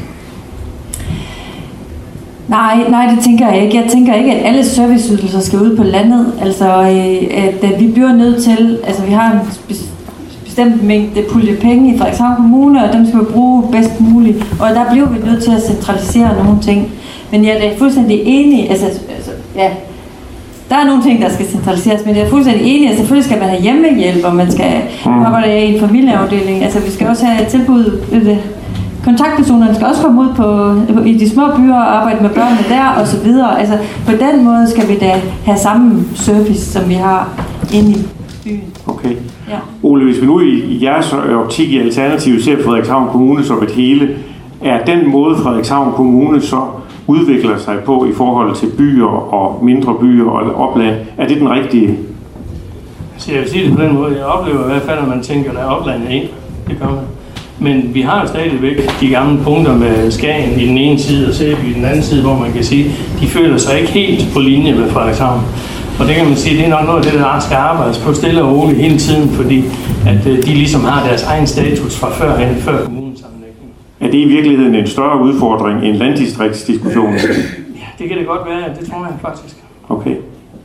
Nej, nej, det tænker jeg ikke. Jeg tænker ikke, at alle serviceydelser skal ud på landet. Altså, at, at vi bliver nødt til, altså vi har en bestemt mængde pulje penge i Frederikshavn Kommune, og dem skal vi bruge bedst muligt. Og der bliver vi nødt til at centralisere nogle ting. Men jeg er fuldstændig enig, altså, altså ja, der er nogle ting, der skal centraliseres, men jeg er fuldstændig enig, at selvfølgelig skal man have hjemmehjælp, og man skal arbejde i en familieafdeling. Altså, vi skal også have tilbud. Kontaktpersonerne skal også komme ud på, i de små byer og arbejde med børnene der og så videre. Altså, på den måde skal vi da have samme service, som vi har inde i byen. Okay. Ja. Ole, hvis vi nu i, i jeres optik i Alternativet ser Frederikshavn Kommune som et hele, er den måde Frederikshavn Kommune så udvikler sig på i forhold til byer og mindre byer og opland, er det den rigtige? Så jeg vil sige det på den måde. Jeg oplever i hvert fald, at man tænker, at der er oplandet ind. Det gør man. Men vi har jo stadigvæk de gamle punkter med Skagen i den ene side og Sæby i den anden side, hvor man kan sige, de føler sig ikke helt på linje med Frederikshavn. Og det kan man sige, det er nok noget af det, der skal arbejdes på stille og roligt hele tiden, fordi at de ligesom har deres egen status fra førhen, før kommunesammenlægningen. Er det i virkeligheden en større udfordring end landdistriktsdiskussionen? Ja, det kan det godt være, det tror jeg faktisk. Okay.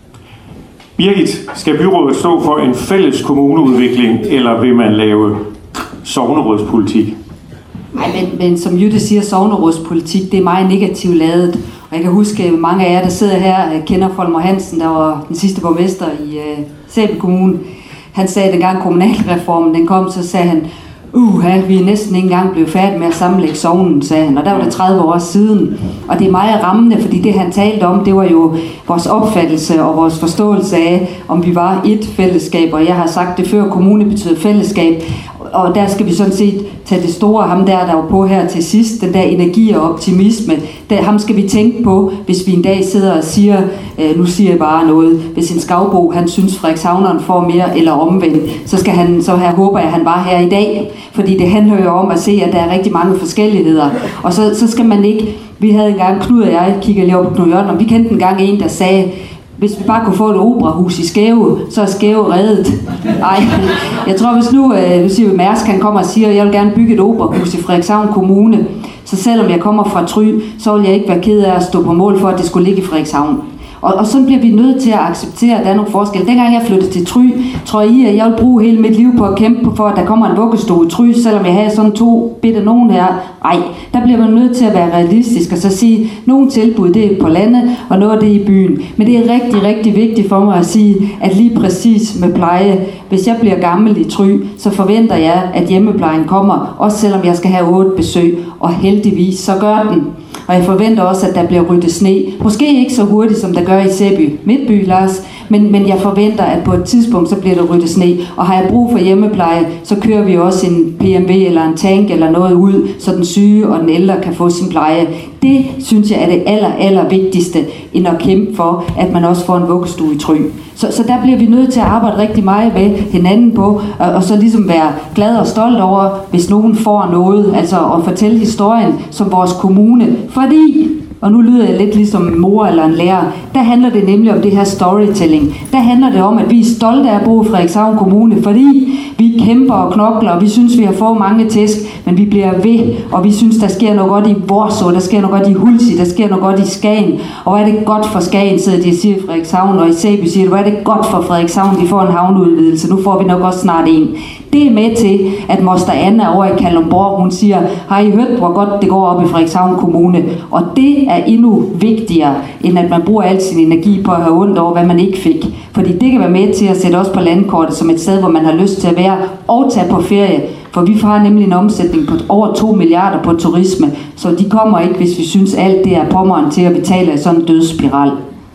Birgit, skal byrådet stå for en fælles kommuneudvikling, eller vil man lave sognerådspolitik? Nej, men, men som Jytte siger, sognerådspolitik, det er meget negativt ladet. Og jeg kan huske, at mange af jer, der sidder her, kender Folmer Hansen, der var den sidste borgmester i uh, Sæby Kommune. Han sagde, dengang kommunalreformen den kom, så sagde han, uha, vi er næsten ikke engang blevet færdige med at sammenlægge sognen, sagde han. Og der var det tredive år siden. Og det er meget rammende, fordi det han talte om, det var jo vores opfattelse og vores forståelse af, om vi var et fællesskab. Og jeg har sagt det før, kommune betyder fællesskab. Og der skal vi sådan set tage det store, ham der, der var på her til sidst, den der energi og optimisme, der, ham skal vi tænke på, hvis vi en dag sidder og siger, øh, nu siger jeg bare noget, hvis en skavbo, han synes Frederikshavneren får mere eller omvendt, så skal han, så her håber jeg, at han var her i dag, fordi det handler jo om at se, at der er rigtig mange forskelligheder, og så, så skal man ikke, vi havde engang, Knud og jeg kigger lige op på Knud Jørgen, og vi kendte engang en, der sagde, hvis vi bare kunne få et operahus i Skæve, så er Skæve reddet. Ej, jeg tror, hvis nu, øh, nu siger vi, Mærsk, han kommer og siger, at jeg vil gerne bygge et operahus i Frederikshavn Kommune, så selvom jeg kommer fra Try, så vil jeg ikke være ked af at stå på mål for, at det skulle ligge i Frederikshavn. Og, og så bliver vi nødt til at acceptere, at der er nogle forskelle. Dengang jeg flyttede til Try, tror I, at jeg vil bruge hele mit liv på at kæmpe for, at der kommer en vuggestue i Try, selvom jeg havde sådan to bitte nogen her. Ej, der bliver man nødt til at være realistisk og så sige, at nogle tilbud det er på landet, og noget af det er i byen. Men det er rigtig, rigtig vigtigt for mig at sige, at lige præcis med pleje, hvis jeg bliver gammel i Try, så forventer jeg, at hjemmeplejen kommer, også selvom jeg skal have otte besøg, og heldigvis så gør den. Og jeg forventer også, at der bliver ryddet sne. Måske ikke så hurtigt, som der gør i Sæby Midtby, Lars, men, men jeg forventer, at på et tidspunkt, så bliver der ryddet sne. Og har jeg brug for hjemmepleje, så kører vi også en P M W eller en tank eller noget ud, så den syge og den ældre kan få sin pleje. Det synes jeg er det aller, aller vigtigste, end at kæmpe for, at man også får en vuggestue i Try. Så, så der bliver vi nødt til at arbejde rigtig meget med hinanden på, og, og så ligesom være glad og stolt over, hvis nogen får noget, altså at fortælle historien som vores kommune. Fordi, og nu lyder jeg lidt ligesom mor eller en lærer, der handler det nemlig om det her storytelling. Der handler det om, at vi er stolte af at bo i Frederikshavn Kommune, fordi vi kæmper og knokler, og vi synes, vi har fået mange tæsk, men vi bliver ved, og vi synes, der sker noget godt i Vorså, der sker noget godt i Hulsi, der sker noget godt i Skagen, og hvor er det godt for Skagen, sidder de og siger i Frederikshavn, og i Sæby siger hvor er det godt for Frederikshavn, de får en havneudvidelse, nu får vi nok også snart en. Det er med til, at moster Anna over i Kalundborg, hun siger, har I hørt, hvor godt det går op i Frederikshavn Kommune? Og det er endnu vigtigere, end at man bruger al sin energi på at have ondt over, hvad man ikke fik. Fordi det kan være med til at sætte os på landkortet som et sted, hvor man har lyst til at være og tage på ferie. For vi har nemlig en omsætning på over to milliarder på turisme, så de kommer ikke, hvis vi synes, alt det er Pommern til at betale sådan en dødsspiral.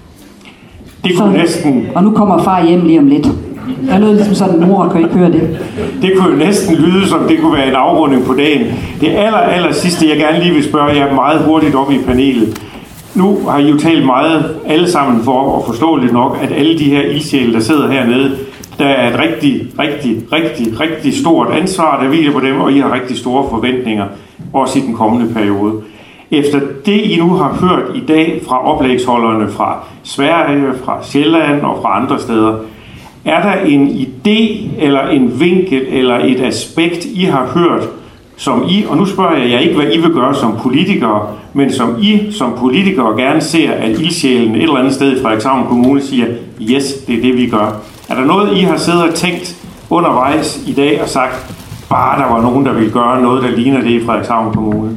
Det kunne så, næsten... Og nu kommer far hjem lige om lidt. Jeg lød ligesom sådan, at mor kan ikke høre det. Det kunne jo næsten lyde som, det kunne være en afrunding på dagen. Det aller, aller sidste, jeg gerne lige vil spørge jer meget hurtigt om i panelet. Nu har I jo talt meget alle sammen for at forstå lidt nok, at alle de her ildsjæle, der sidder hernede, der er et rigtig, rigtig, rigtig, rigtig stort ansvar, der hviler på dem, og I har rigtig store forventninger, også i den kommende periode. Efter det, I nu har hørt i dag fra oplægsholderne fra Sverige, fra Sjælland og fra andre steder, er der en idé eller en vinkel eller et aspekt, I har hørt, som I, og nu spørger jeg jer ikke, hvad I vil gøre som politikere, men som I som politikere gerne ser, at ildsjælen et eller andet sted i Frederikshavn Kommune siger, yes, det er det, vi gør. Er der noget, I har siddet og tænkt undervejs i dag og sagt, bare der var nogen, der ville gøre noget, der ligner det i Frederikshavn Kommune?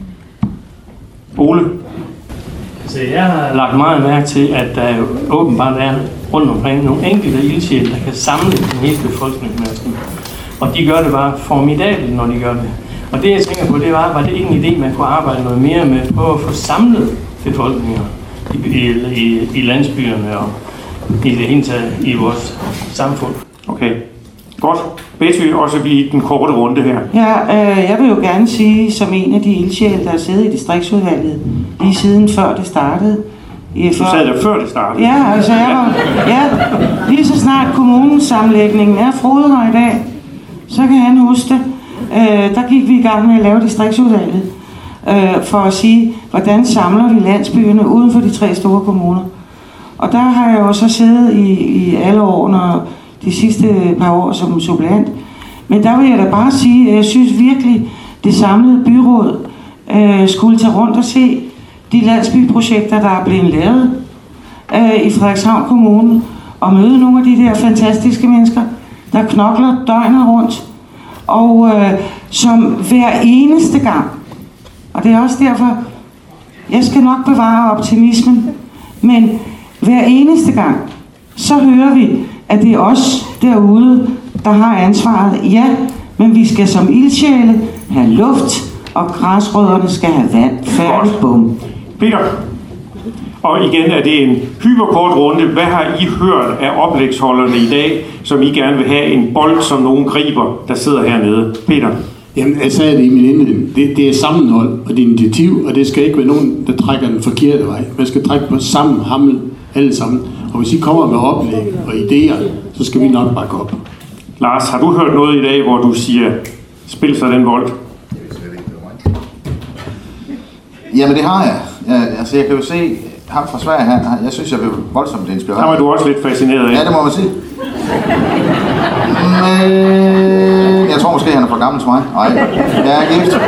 Ole? Altså, jeg har lagt meget mærke til, at der jo åbenbart er rundt omkring nogle enkelte ildsjæle, der kan samle den hele befolkningsmassen. Og de gør det bare formidabelt, når de gør det. Og det, jeg tænker på, det var, var det ikke en idé, man kunne arbejde noget mere med, på at få samlet befolkninger i, i, i, i landsbyerne og i det hele taget i vores samfund. Okay. Godt. Betty, også vi den korte runde her. Ja, øh, jeg vil jo gerne sige, som en af de ildsjæle, der har siddet i distriktsudvalget, lige siden før det startede. I, før... Du sad der før det startede? Ja, altså jeg var, ja, lige så snart kommunens sammenlægningen er Frode her i dag, så kan han huske det. Øh, der gik vi i gang med at lave distriktsudvalget, øh, for at sige, hvordan samler vi landsbyerne uden for de tre store kommuner. Og der har jeg jo så siddet i, i alle årene, de sidste par år som suppleant. Men der vil jeg da bare sige, at jeg synes virkelig, det samlede byråd øh, skulle tage rundt og se de landsbyprojekter, der er blevet lavet øh, i Frederikshavn Kommune, og møde nogle af de der fantastiske mennesker, der knokler døgnet rundt, og øh, som hver eneste gang, og det er også derfor, jeg skal nok bevare optimismen, men hver eneste gang, så hører vi, at det er os derude, der har ansvaret. Ja, men vi skal som ildsjæle have luft, og græsrødderne skal have vand. Færdig, bum. Peter, og igen er det en hyperkort runde. Hvad har I hørt af oplægsholderne i dag, som I gerne vil have en bold, som nogen griber, der sidder hernede? Peter? Jamen, jeg sagde det i min indledning. Det, det er sammenhold, og det er initiativ, og det skal ikke være nogen, der trækker den forkerte vej. Man skal trække på sammen, hammel, alle sammen. Og hvis I kommer med oplæg og idéer, så skal vi nok bakke op. Lars, har du hørt noget i dag, hvor du siger, spil så den bold? Jamen det har jeg. jeg altså jeg kan jo se ham fra Sverige her. Jeg synes, jeg blev voldsomt inspireret. Ham er du også lidt fascineret af. Ja, det må man sige. Men jeg tror måske, han er for gammel til mig. Nej, jeg er gift.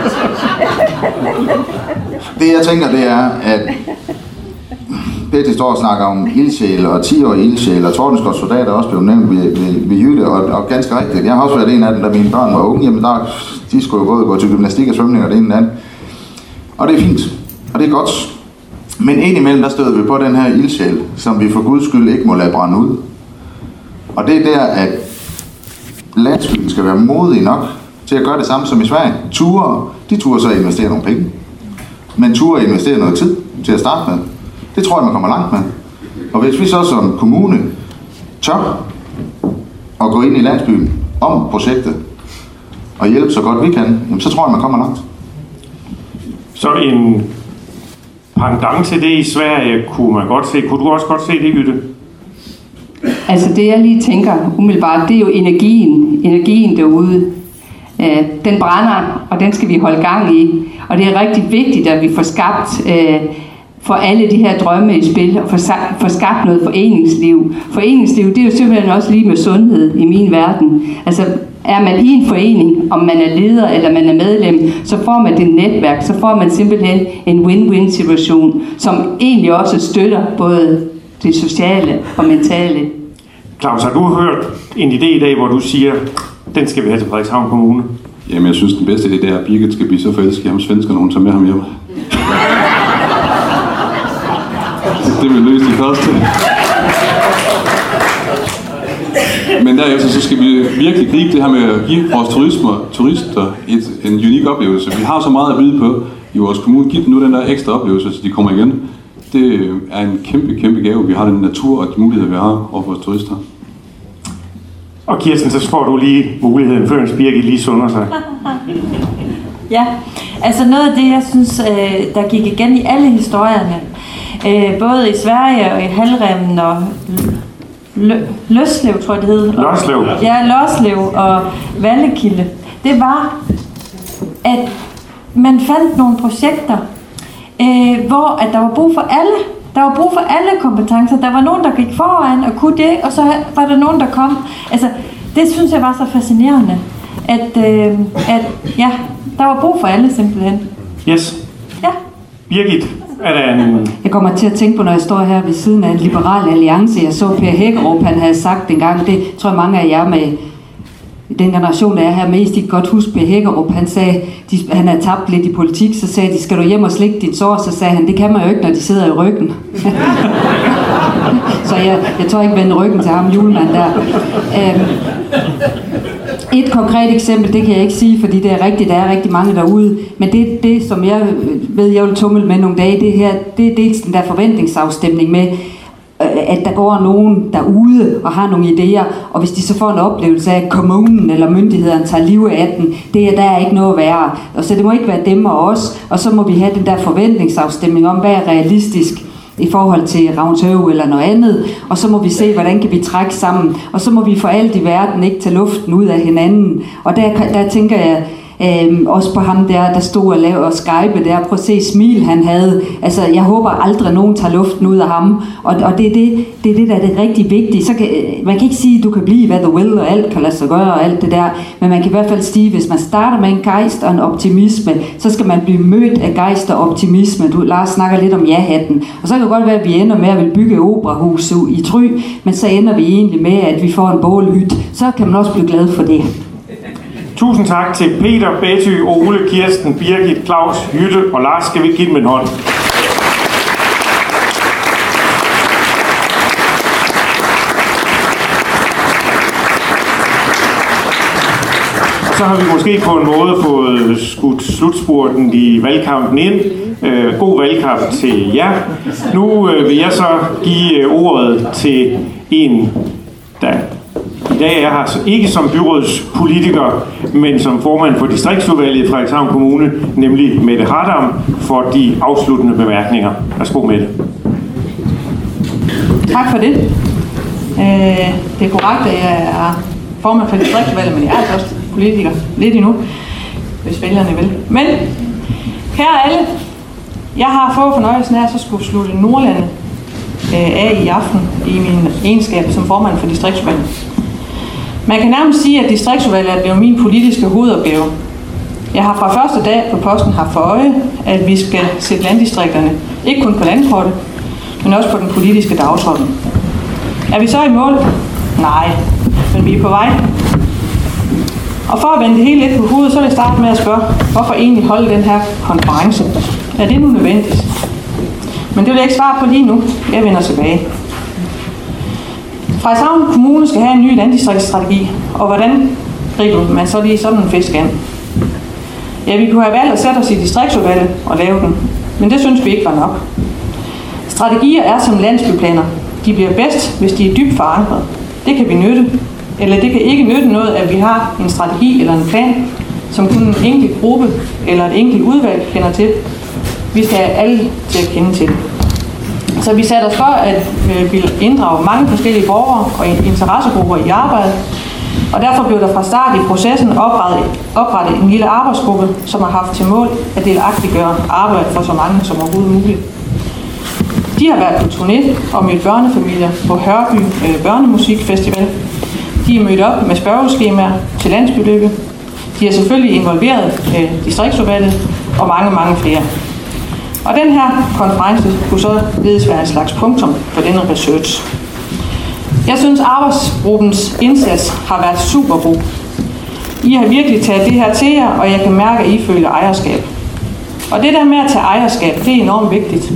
Det jeg tænker, det er, at Betty står og snakker om ildsjæle og ti-årige ildsjæle, og Tordenskjolds soldater også blev nævnt ved, ved, ved Jytte, og, og ganske rigtigt. Jeg har også været en af dem, da mine børn var unge. Jamen der, de skulle jo både gå til gymnastik og svømning og det ene og andet. Og det er fint, og det er godt. Men indimellem, der støder vi på den her ildsjæl, som vi for Guds skyld ikke må lade brænde ud. Og det er der, at landsbyen skal være modig nok til at gøre det samme som i Sverige. Ture, de turer så investere nogle penge. Men ture investere noget tid til at starte med. Det tror jeg, man kommer langt med. Og hvis vi så som kommune tør at gå ind i landsbyen om projektet og hjælpe så godt vi kan, jamen, så tror jeg, man kommer langt. Så en pendant til det i Sverige kunne man godt se. Kunne du også godt se det, Jytte? Altså det jeg lige tænker umiddelbart, det er jo energien, energien derude. Øh, den brænder, og den skal vi holde gang i. Og det er rigtig vigtigt, at vi får skabt øh, for alle de her drømme i spil, og får skabt noget foreningsliv. Foreningsliv, det er jo simpelthen også lige med sundhed i min verden. Altså er man i en forening, om man er leder eller man er medlem, så får man det netværk, så får man simpelthen en win-win situation, som egentlig også støtter både det sociale og mentale. Claus, har du hørt en idé i dag, hvor du siger, den skal vi have til Frederikshavn Kommune? Jamen, jeg synes, den bedste idé er, at Birgit skal blive så forelsket i ham svenskerne, hun tager med ham hjem. Det vil løse det første. Men derefter så skal vi virkelig gribe det her med at give vores turismer, turister et, en unik oplevelse. Vi har så meget at byde på i vores kommune. Giv dem nu den der ekstra oplevelse, så de kommer igen. Det er en kæmpe, kæmpe gave. Vi har den natur og de muligheder, vi har over vores turister. Og Kirsten, så får du lige muligheden, før en Birgit lige sunder sig. Ja, altså noget af det, jeg synes, der gik igen i alle historierne, Øh, både i Sverige og i Halvremmen og Lø- Løslev, tror jeg det hed. Løslev. Ja, Løslev og Vallekilde. Det var, at man fandt nogle projekter, øh, hvor at der var brug for alle. Der var brug for alle kompetencer. Der var nogen, der gik foran og kunne det, og så var der nogen, der kom. Altså, det synes jeg var så fascinerende, at, øh, at ja, der var brug for alle simpelthen. Yes. Ja. Birgit, er der en... Jeg kommer til at tænke på, når jeg står her ved siden af en liberal alliance. Jeg så Per Hækkerup, han havde sagt dengang, det tror jeg mange af jer med den generation, der er her mest, de kan godt huske Per Hækkerup. Han sagde, de, han havde tabt lidt i politik, så sagde de, skal du hjem og slikke din sår? Så sagde han, det kan man jo ikke, når de sidder i ryggen. Så jeg, jeg tror ikke vende ryggen til ham, julemand der. Øhm, et konkret eksempel, det kan jeg ikke sige, fordi det er rigtigt, der er rigtig mange derude. Men det, det som jeg ved, jeg vil tumle med nogle dage, det her, det er dels den der forventningsafstemning med, at der går nogen derude og har nogle idéer, og hvis de så får en oplevelse af, at kommunen eller myndighederne tager liv af den, det er der er ikke noget værre. Og så det må ikke være dem og os, og så må vi have den der forventningsafstemning om, hvad er realistisk i forhold til Ravnsøv eller noget andet, og så må vi se, hvordan kan vi trække sammen, og så må vi for alt i verden ikke tage luften ud af hinanden. Og der, der tænker jeg, Øhm, også på ham der, der stod og lavede og Skype der. Prøv at se smil han havde. Altså, jeg håber aldrig nogen tager luften ud af ham. Og, og det er det, det er det, der er det rigtig vigtige. Så kan, man kan ikke sige, at du kan blive hvad du vil, og alt kan lade sig gøre og alt det der. Men man kan i hvert fald sige, hvis man starter med en gejst og en optimisme, så skal man blive mødt af gejst og optimisme. Du, Lars snakker lidt om ja-hatten. Og så kan det godt være, at vi ender med at vil bygge operahus i Try, men så ender vi egentlig med, at vi får en bålhyt. Så kan man også blive glad for det. Tusind tak til Peter, Betty, Ole, Kirsten, Birgit, Claus, Jytte og Lars. Skal vi give dem en hånd? Og så har vi måske på en måde fået skudt slutspurten i valgkampen ind. Øh, god valgkamp til jer. Nu øh, vil jeg så give øh, ordet til en, der i dag er her ikke som byrådspolitiker, men som formand for distriktsudvalget i Frederikshavn Kommune, nemlig Mette Hardam, for de afsluttende bemærkninger. Værsgo, Mette. Tak for det. Det er korrekt, at jeg er formand for distriktsudvalget, men jeg er altså også politiker lidt endnu, hvis vælgerne vil. Men, kære alle, jeg har fået fornøjelsen af at så skulle slutte Nordlandet af i aften i min egenskab som formand for distriktsudvalget. Man kan nærmest sige, at distriktsudvalget er blevet min politiske hovedopgave. Jeg har fra første dag på posten haft for øje, at vi skal sætte landdistrikterne, ikke kun på landkortet, men også på den politiske dagsorden. Er vi så i mål? Nej, men vi er på vej. Og for at vende det hele lidt på hovedet, så vil jeg starte med at spørge, hvorfor egentlig holde den her konference? Er det nu nødvendigt? Men det vil jeg ikke svare på lige nu. Jeg vender tilbage. Frederikshavn Kommune skal have en ny landdistriktsstrategi, og hvordan griber man så lige sådan en fisk an? Ja, vi kunne have valgt at sætte os i distriktsudvalget og lave den, men det synes vi ikke var nok. Strategier er som landsbyplaner. De bliver bedst, hvis de er dybt forankret. Det kan vi nytte, eller det kan ikke nytte noget, at vi har en strategi eller en plan, som kun en enkelt gruppe eller et enkelt udvalg kender til. Vi skal have alle til at kende til det. Så vi satte os for, at vi ville inddrage mange forskellige borgere og interessegrupper i arbejdet, og derfor blev der fra start i processen oprettet, oprettet en lille arbejdsgruppe, som har haft til mål at delagtiggøre arbejde for så mange som overhovedet muligt. De har været på turné og mødt børnefamilier på Hørby Børnemusikfestival. De er mødt op med spørgeskemaer til landsbylykke. De er selvfølgelig involveret øh, distriktsudvalget og mange, mange flere. Og den her konference kunne så ledes være en slags punktum for denne research. Jeg synes, arbejdsgruppens indsats har været super god. I har virkelig taget det her til jer, og jeg kan mærke, at I føler ejerskab. Og det der med at tage ejerskab, det er enormt vigtigt.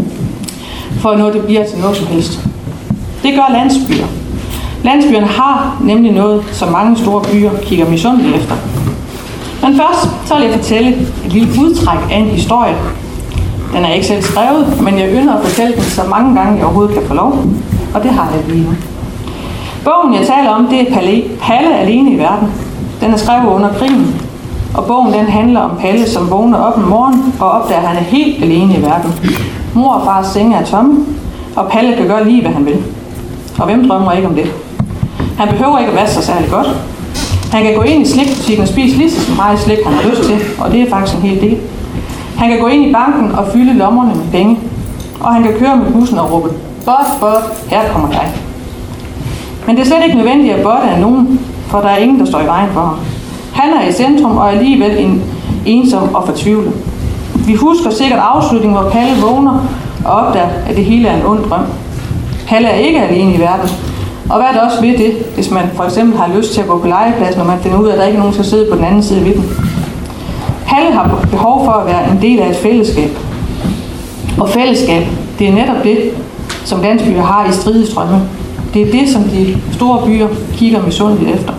For noget, det bliver til noget som helst. Det gør landsbyer. Landsbyerne har nemlig noget, som mange store byer kigger misundeligt efter. Men først så vil jeg fortælle et lille udtræk af en historie. Den er ikke selv skrevet, men jeg ynder at fortælle den så mange gange, jeg overhovedet kan få lov. Og det har jeg lige nu. Bogen, jeg taler om, det er Palle, Palle alene i verden. Den er skrevet under krigen. Og bogen den handler om Palle, som vågner op en morgen og opdager, at han er helt alene i verden. Mor og fars senge er tomme, og Palle kan gøre lige, hvad han vil. Og hvem drømmer ikke om det? Han behøver ikke at vaske sig særlig godt. Han kan gå ind i slikbutikken og spise lige så meget slik, han har lyst til, og det er faktisk en hel del. Han kan gå ind i banken og fylde lommerne med penge. Og han kan køre med bussen og råbe, Bot, bot, her kommer jeg. Men det er slet ikke nødvendigt at botte af nogen, for der er ingen, der står i vejen for ham. Han er i centrum og alligevel en ensom og fortvivlet. Vi husker sikkert afslutningen, hvor Palle vågner og opdager, at det hele er en ond drøm. Palle er ikke alene i verden. Og hvad er det også ved det, hvis man for eksempel har lyst til at gå på legepladsen, og man finder ud af, at der ikke er nogen, der skal sidde på den anden side ved den. Palle har behov for at være en del af et fællesskab. Og fællesskab, det er netop det, som landsbyer har i stridestrømme. Det er det, som de store byer kigger misundeligt efter.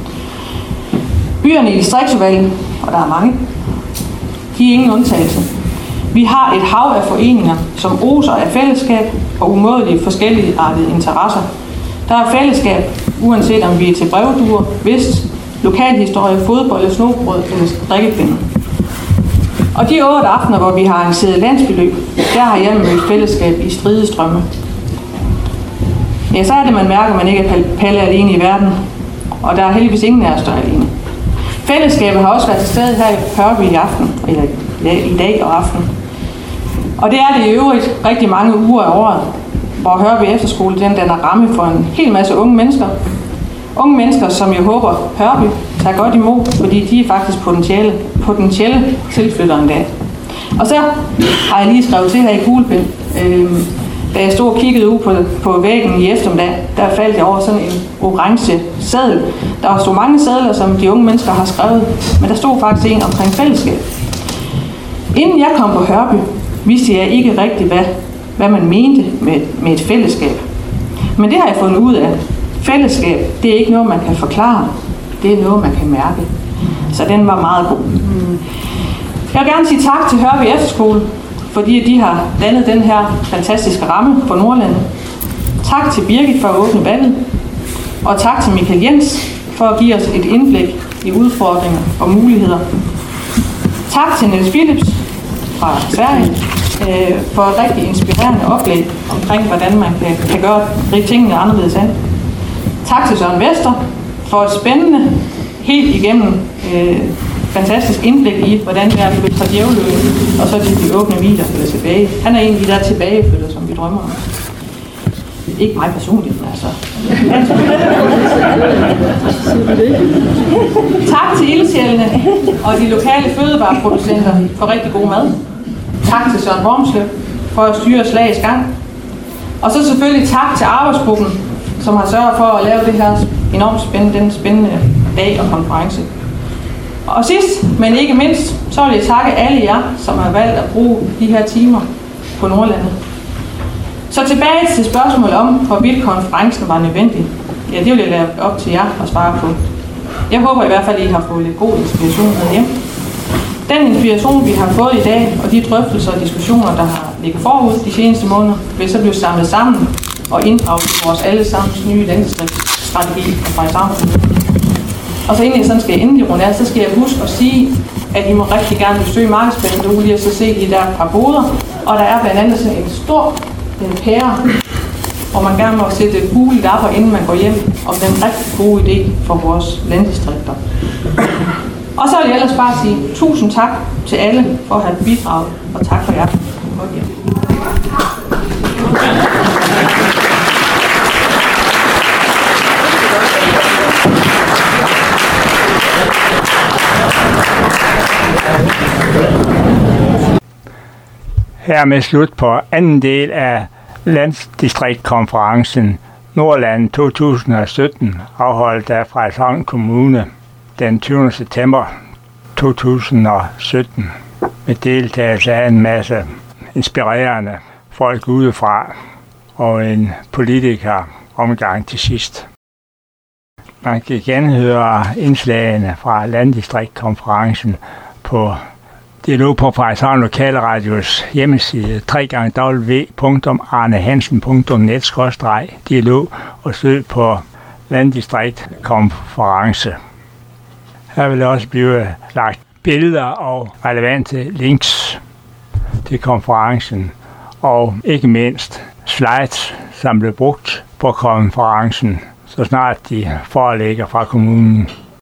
Byerne i distriktsudvalget, og der er mange, de er ingen undtagelse. Vi har et hav af foreninger, som oser af fællesskab og umådelige forskellige artede interesser. Der er fællesskab, uanset om vi er til brevduer, vist, lokalhistorie, fodbold, snobrød eller drikkepinde. Og de otte aftener, hvor vi har arrangeret landsbyløb, der har jeg mødt fællesskab i stridestrømme. Ja, så er det, man mærker, at man ikke er Palle alene i verden, og der er heldigvis ingen af os, der er alene. Fællesskabet har også været til stede her i Hørby i aften, eller i dag og aften. Og det er det i øvrigt rigtig mange uger af året, hvor Hørby Efterskole den danner ramme for en hel masse unge mennesker. Unge mennesker, som jeg håber Hørby tager godt imod, fordi de er faktisk potentielle, potentielle tilflyttere en dag. Og så har jeg lige skrevet til her i kuglepind. Øh, da jeg stod og kiggede ud på, på væggen i eftermiddag, der faldt jeg over sådan en orange seddel. Der stod mange sedler, som de unge mennesker har skrevet, men der stod faktisk en omkring fællesskab. Inden jeg kom på Hørby, vidste jeg ikke rigtigt, hvad, hvad man mente med, med et fællesskab. Men det har jeg fundet ud af. Fællesskab, det er ikke noget, man kan forklare. Det er noget, man kan mærke. Så den var meget god. Jeg vil gerne sige tak til Hørby Efterskole, fordi de har dannet den her fantastiske ramme for Nordlandet. Tak til Birgit for at åbne ballet. Og tak til Michael Jens for at give os et indblik i udfordringer og muligheder. Tak til Niels Philips fra Sverige øh, for et rigtig inspirerende oplæg omkring, hvordan man kan, kan gøre tingene anderledes an. Tak til Søren Vester for et spændende, helt igennem øh, fantastisk indblik i, hvordan det er at flytte fra Djævløen og så til de åbne hviler eller tilbage. Han er en af de der tilbageflytter, som vi drømmer om. Ikke mig personligt, men altså. Tak til ildsjælene og de lokale fødevareproducenter for rigtig god mad. Tak til Søren Wormsløv for at styre slagets gang. Og så selvfølgelig tak til arbejdsgruppen, som har sørget for at lave det her enormt spændende, den spændende dag og konference. Og sidst, men ikke mindst, så vil jeg takke alle jer, som har valgt at bruge de her timer på Nordlandet. Så tilbage til spørgsmålet om, hvorvidt konferencen var nødvendig. Ja, det vil jeg lade op til jer at svare på. Jeg håber i hvert fald, at I har fået lidt god inspiration med hjem. Den inspiration, vi har fået i dag, og de drøftelser og diskussioner, der har ligget forud de seneste måneder, vil så blive samlet sammen og inddraget i vores allesammens nye landdistriktsstrategi og Frederikshavn. Og så inden jeg sådan skal endelig runde af, så skal jeg huske at sige, at I må rigtig gerne besøge markedspladsen derude og så se de der par boder. Og der er blandt andet sådan en stor en pære, hvor man gerne må sætte gule lapper, inden man går hjem, om den rigtig gode idé for vores landdistrikter. Og så vil jeg ellers bare sige tusind tak til alle for at have bidraget, og tak for jer. Godt hjem. Hermed slut på anden del af Landdistriktkonferencen Nordland to tusind og sytten, afholdt af Frederikshavn Kommune den tyvende september to tusind og sytten, med deltagelse af en masse inspirerende folk udefra og en politiker omgang til sidst. Man kan genhøre indslagene fra Landdistriktkonferencen på Dialog på Frederikshavn Lokalradios hjemmeside w w w punktum arnehansen punktum net skråstreg dialog og søg på Landdistriktkonference. Her vil også blive lagt billeder og relevante links til konferencen, og ikke mindst slides, som blev brugt på konferencen, så snart de foreligger fra kommunen.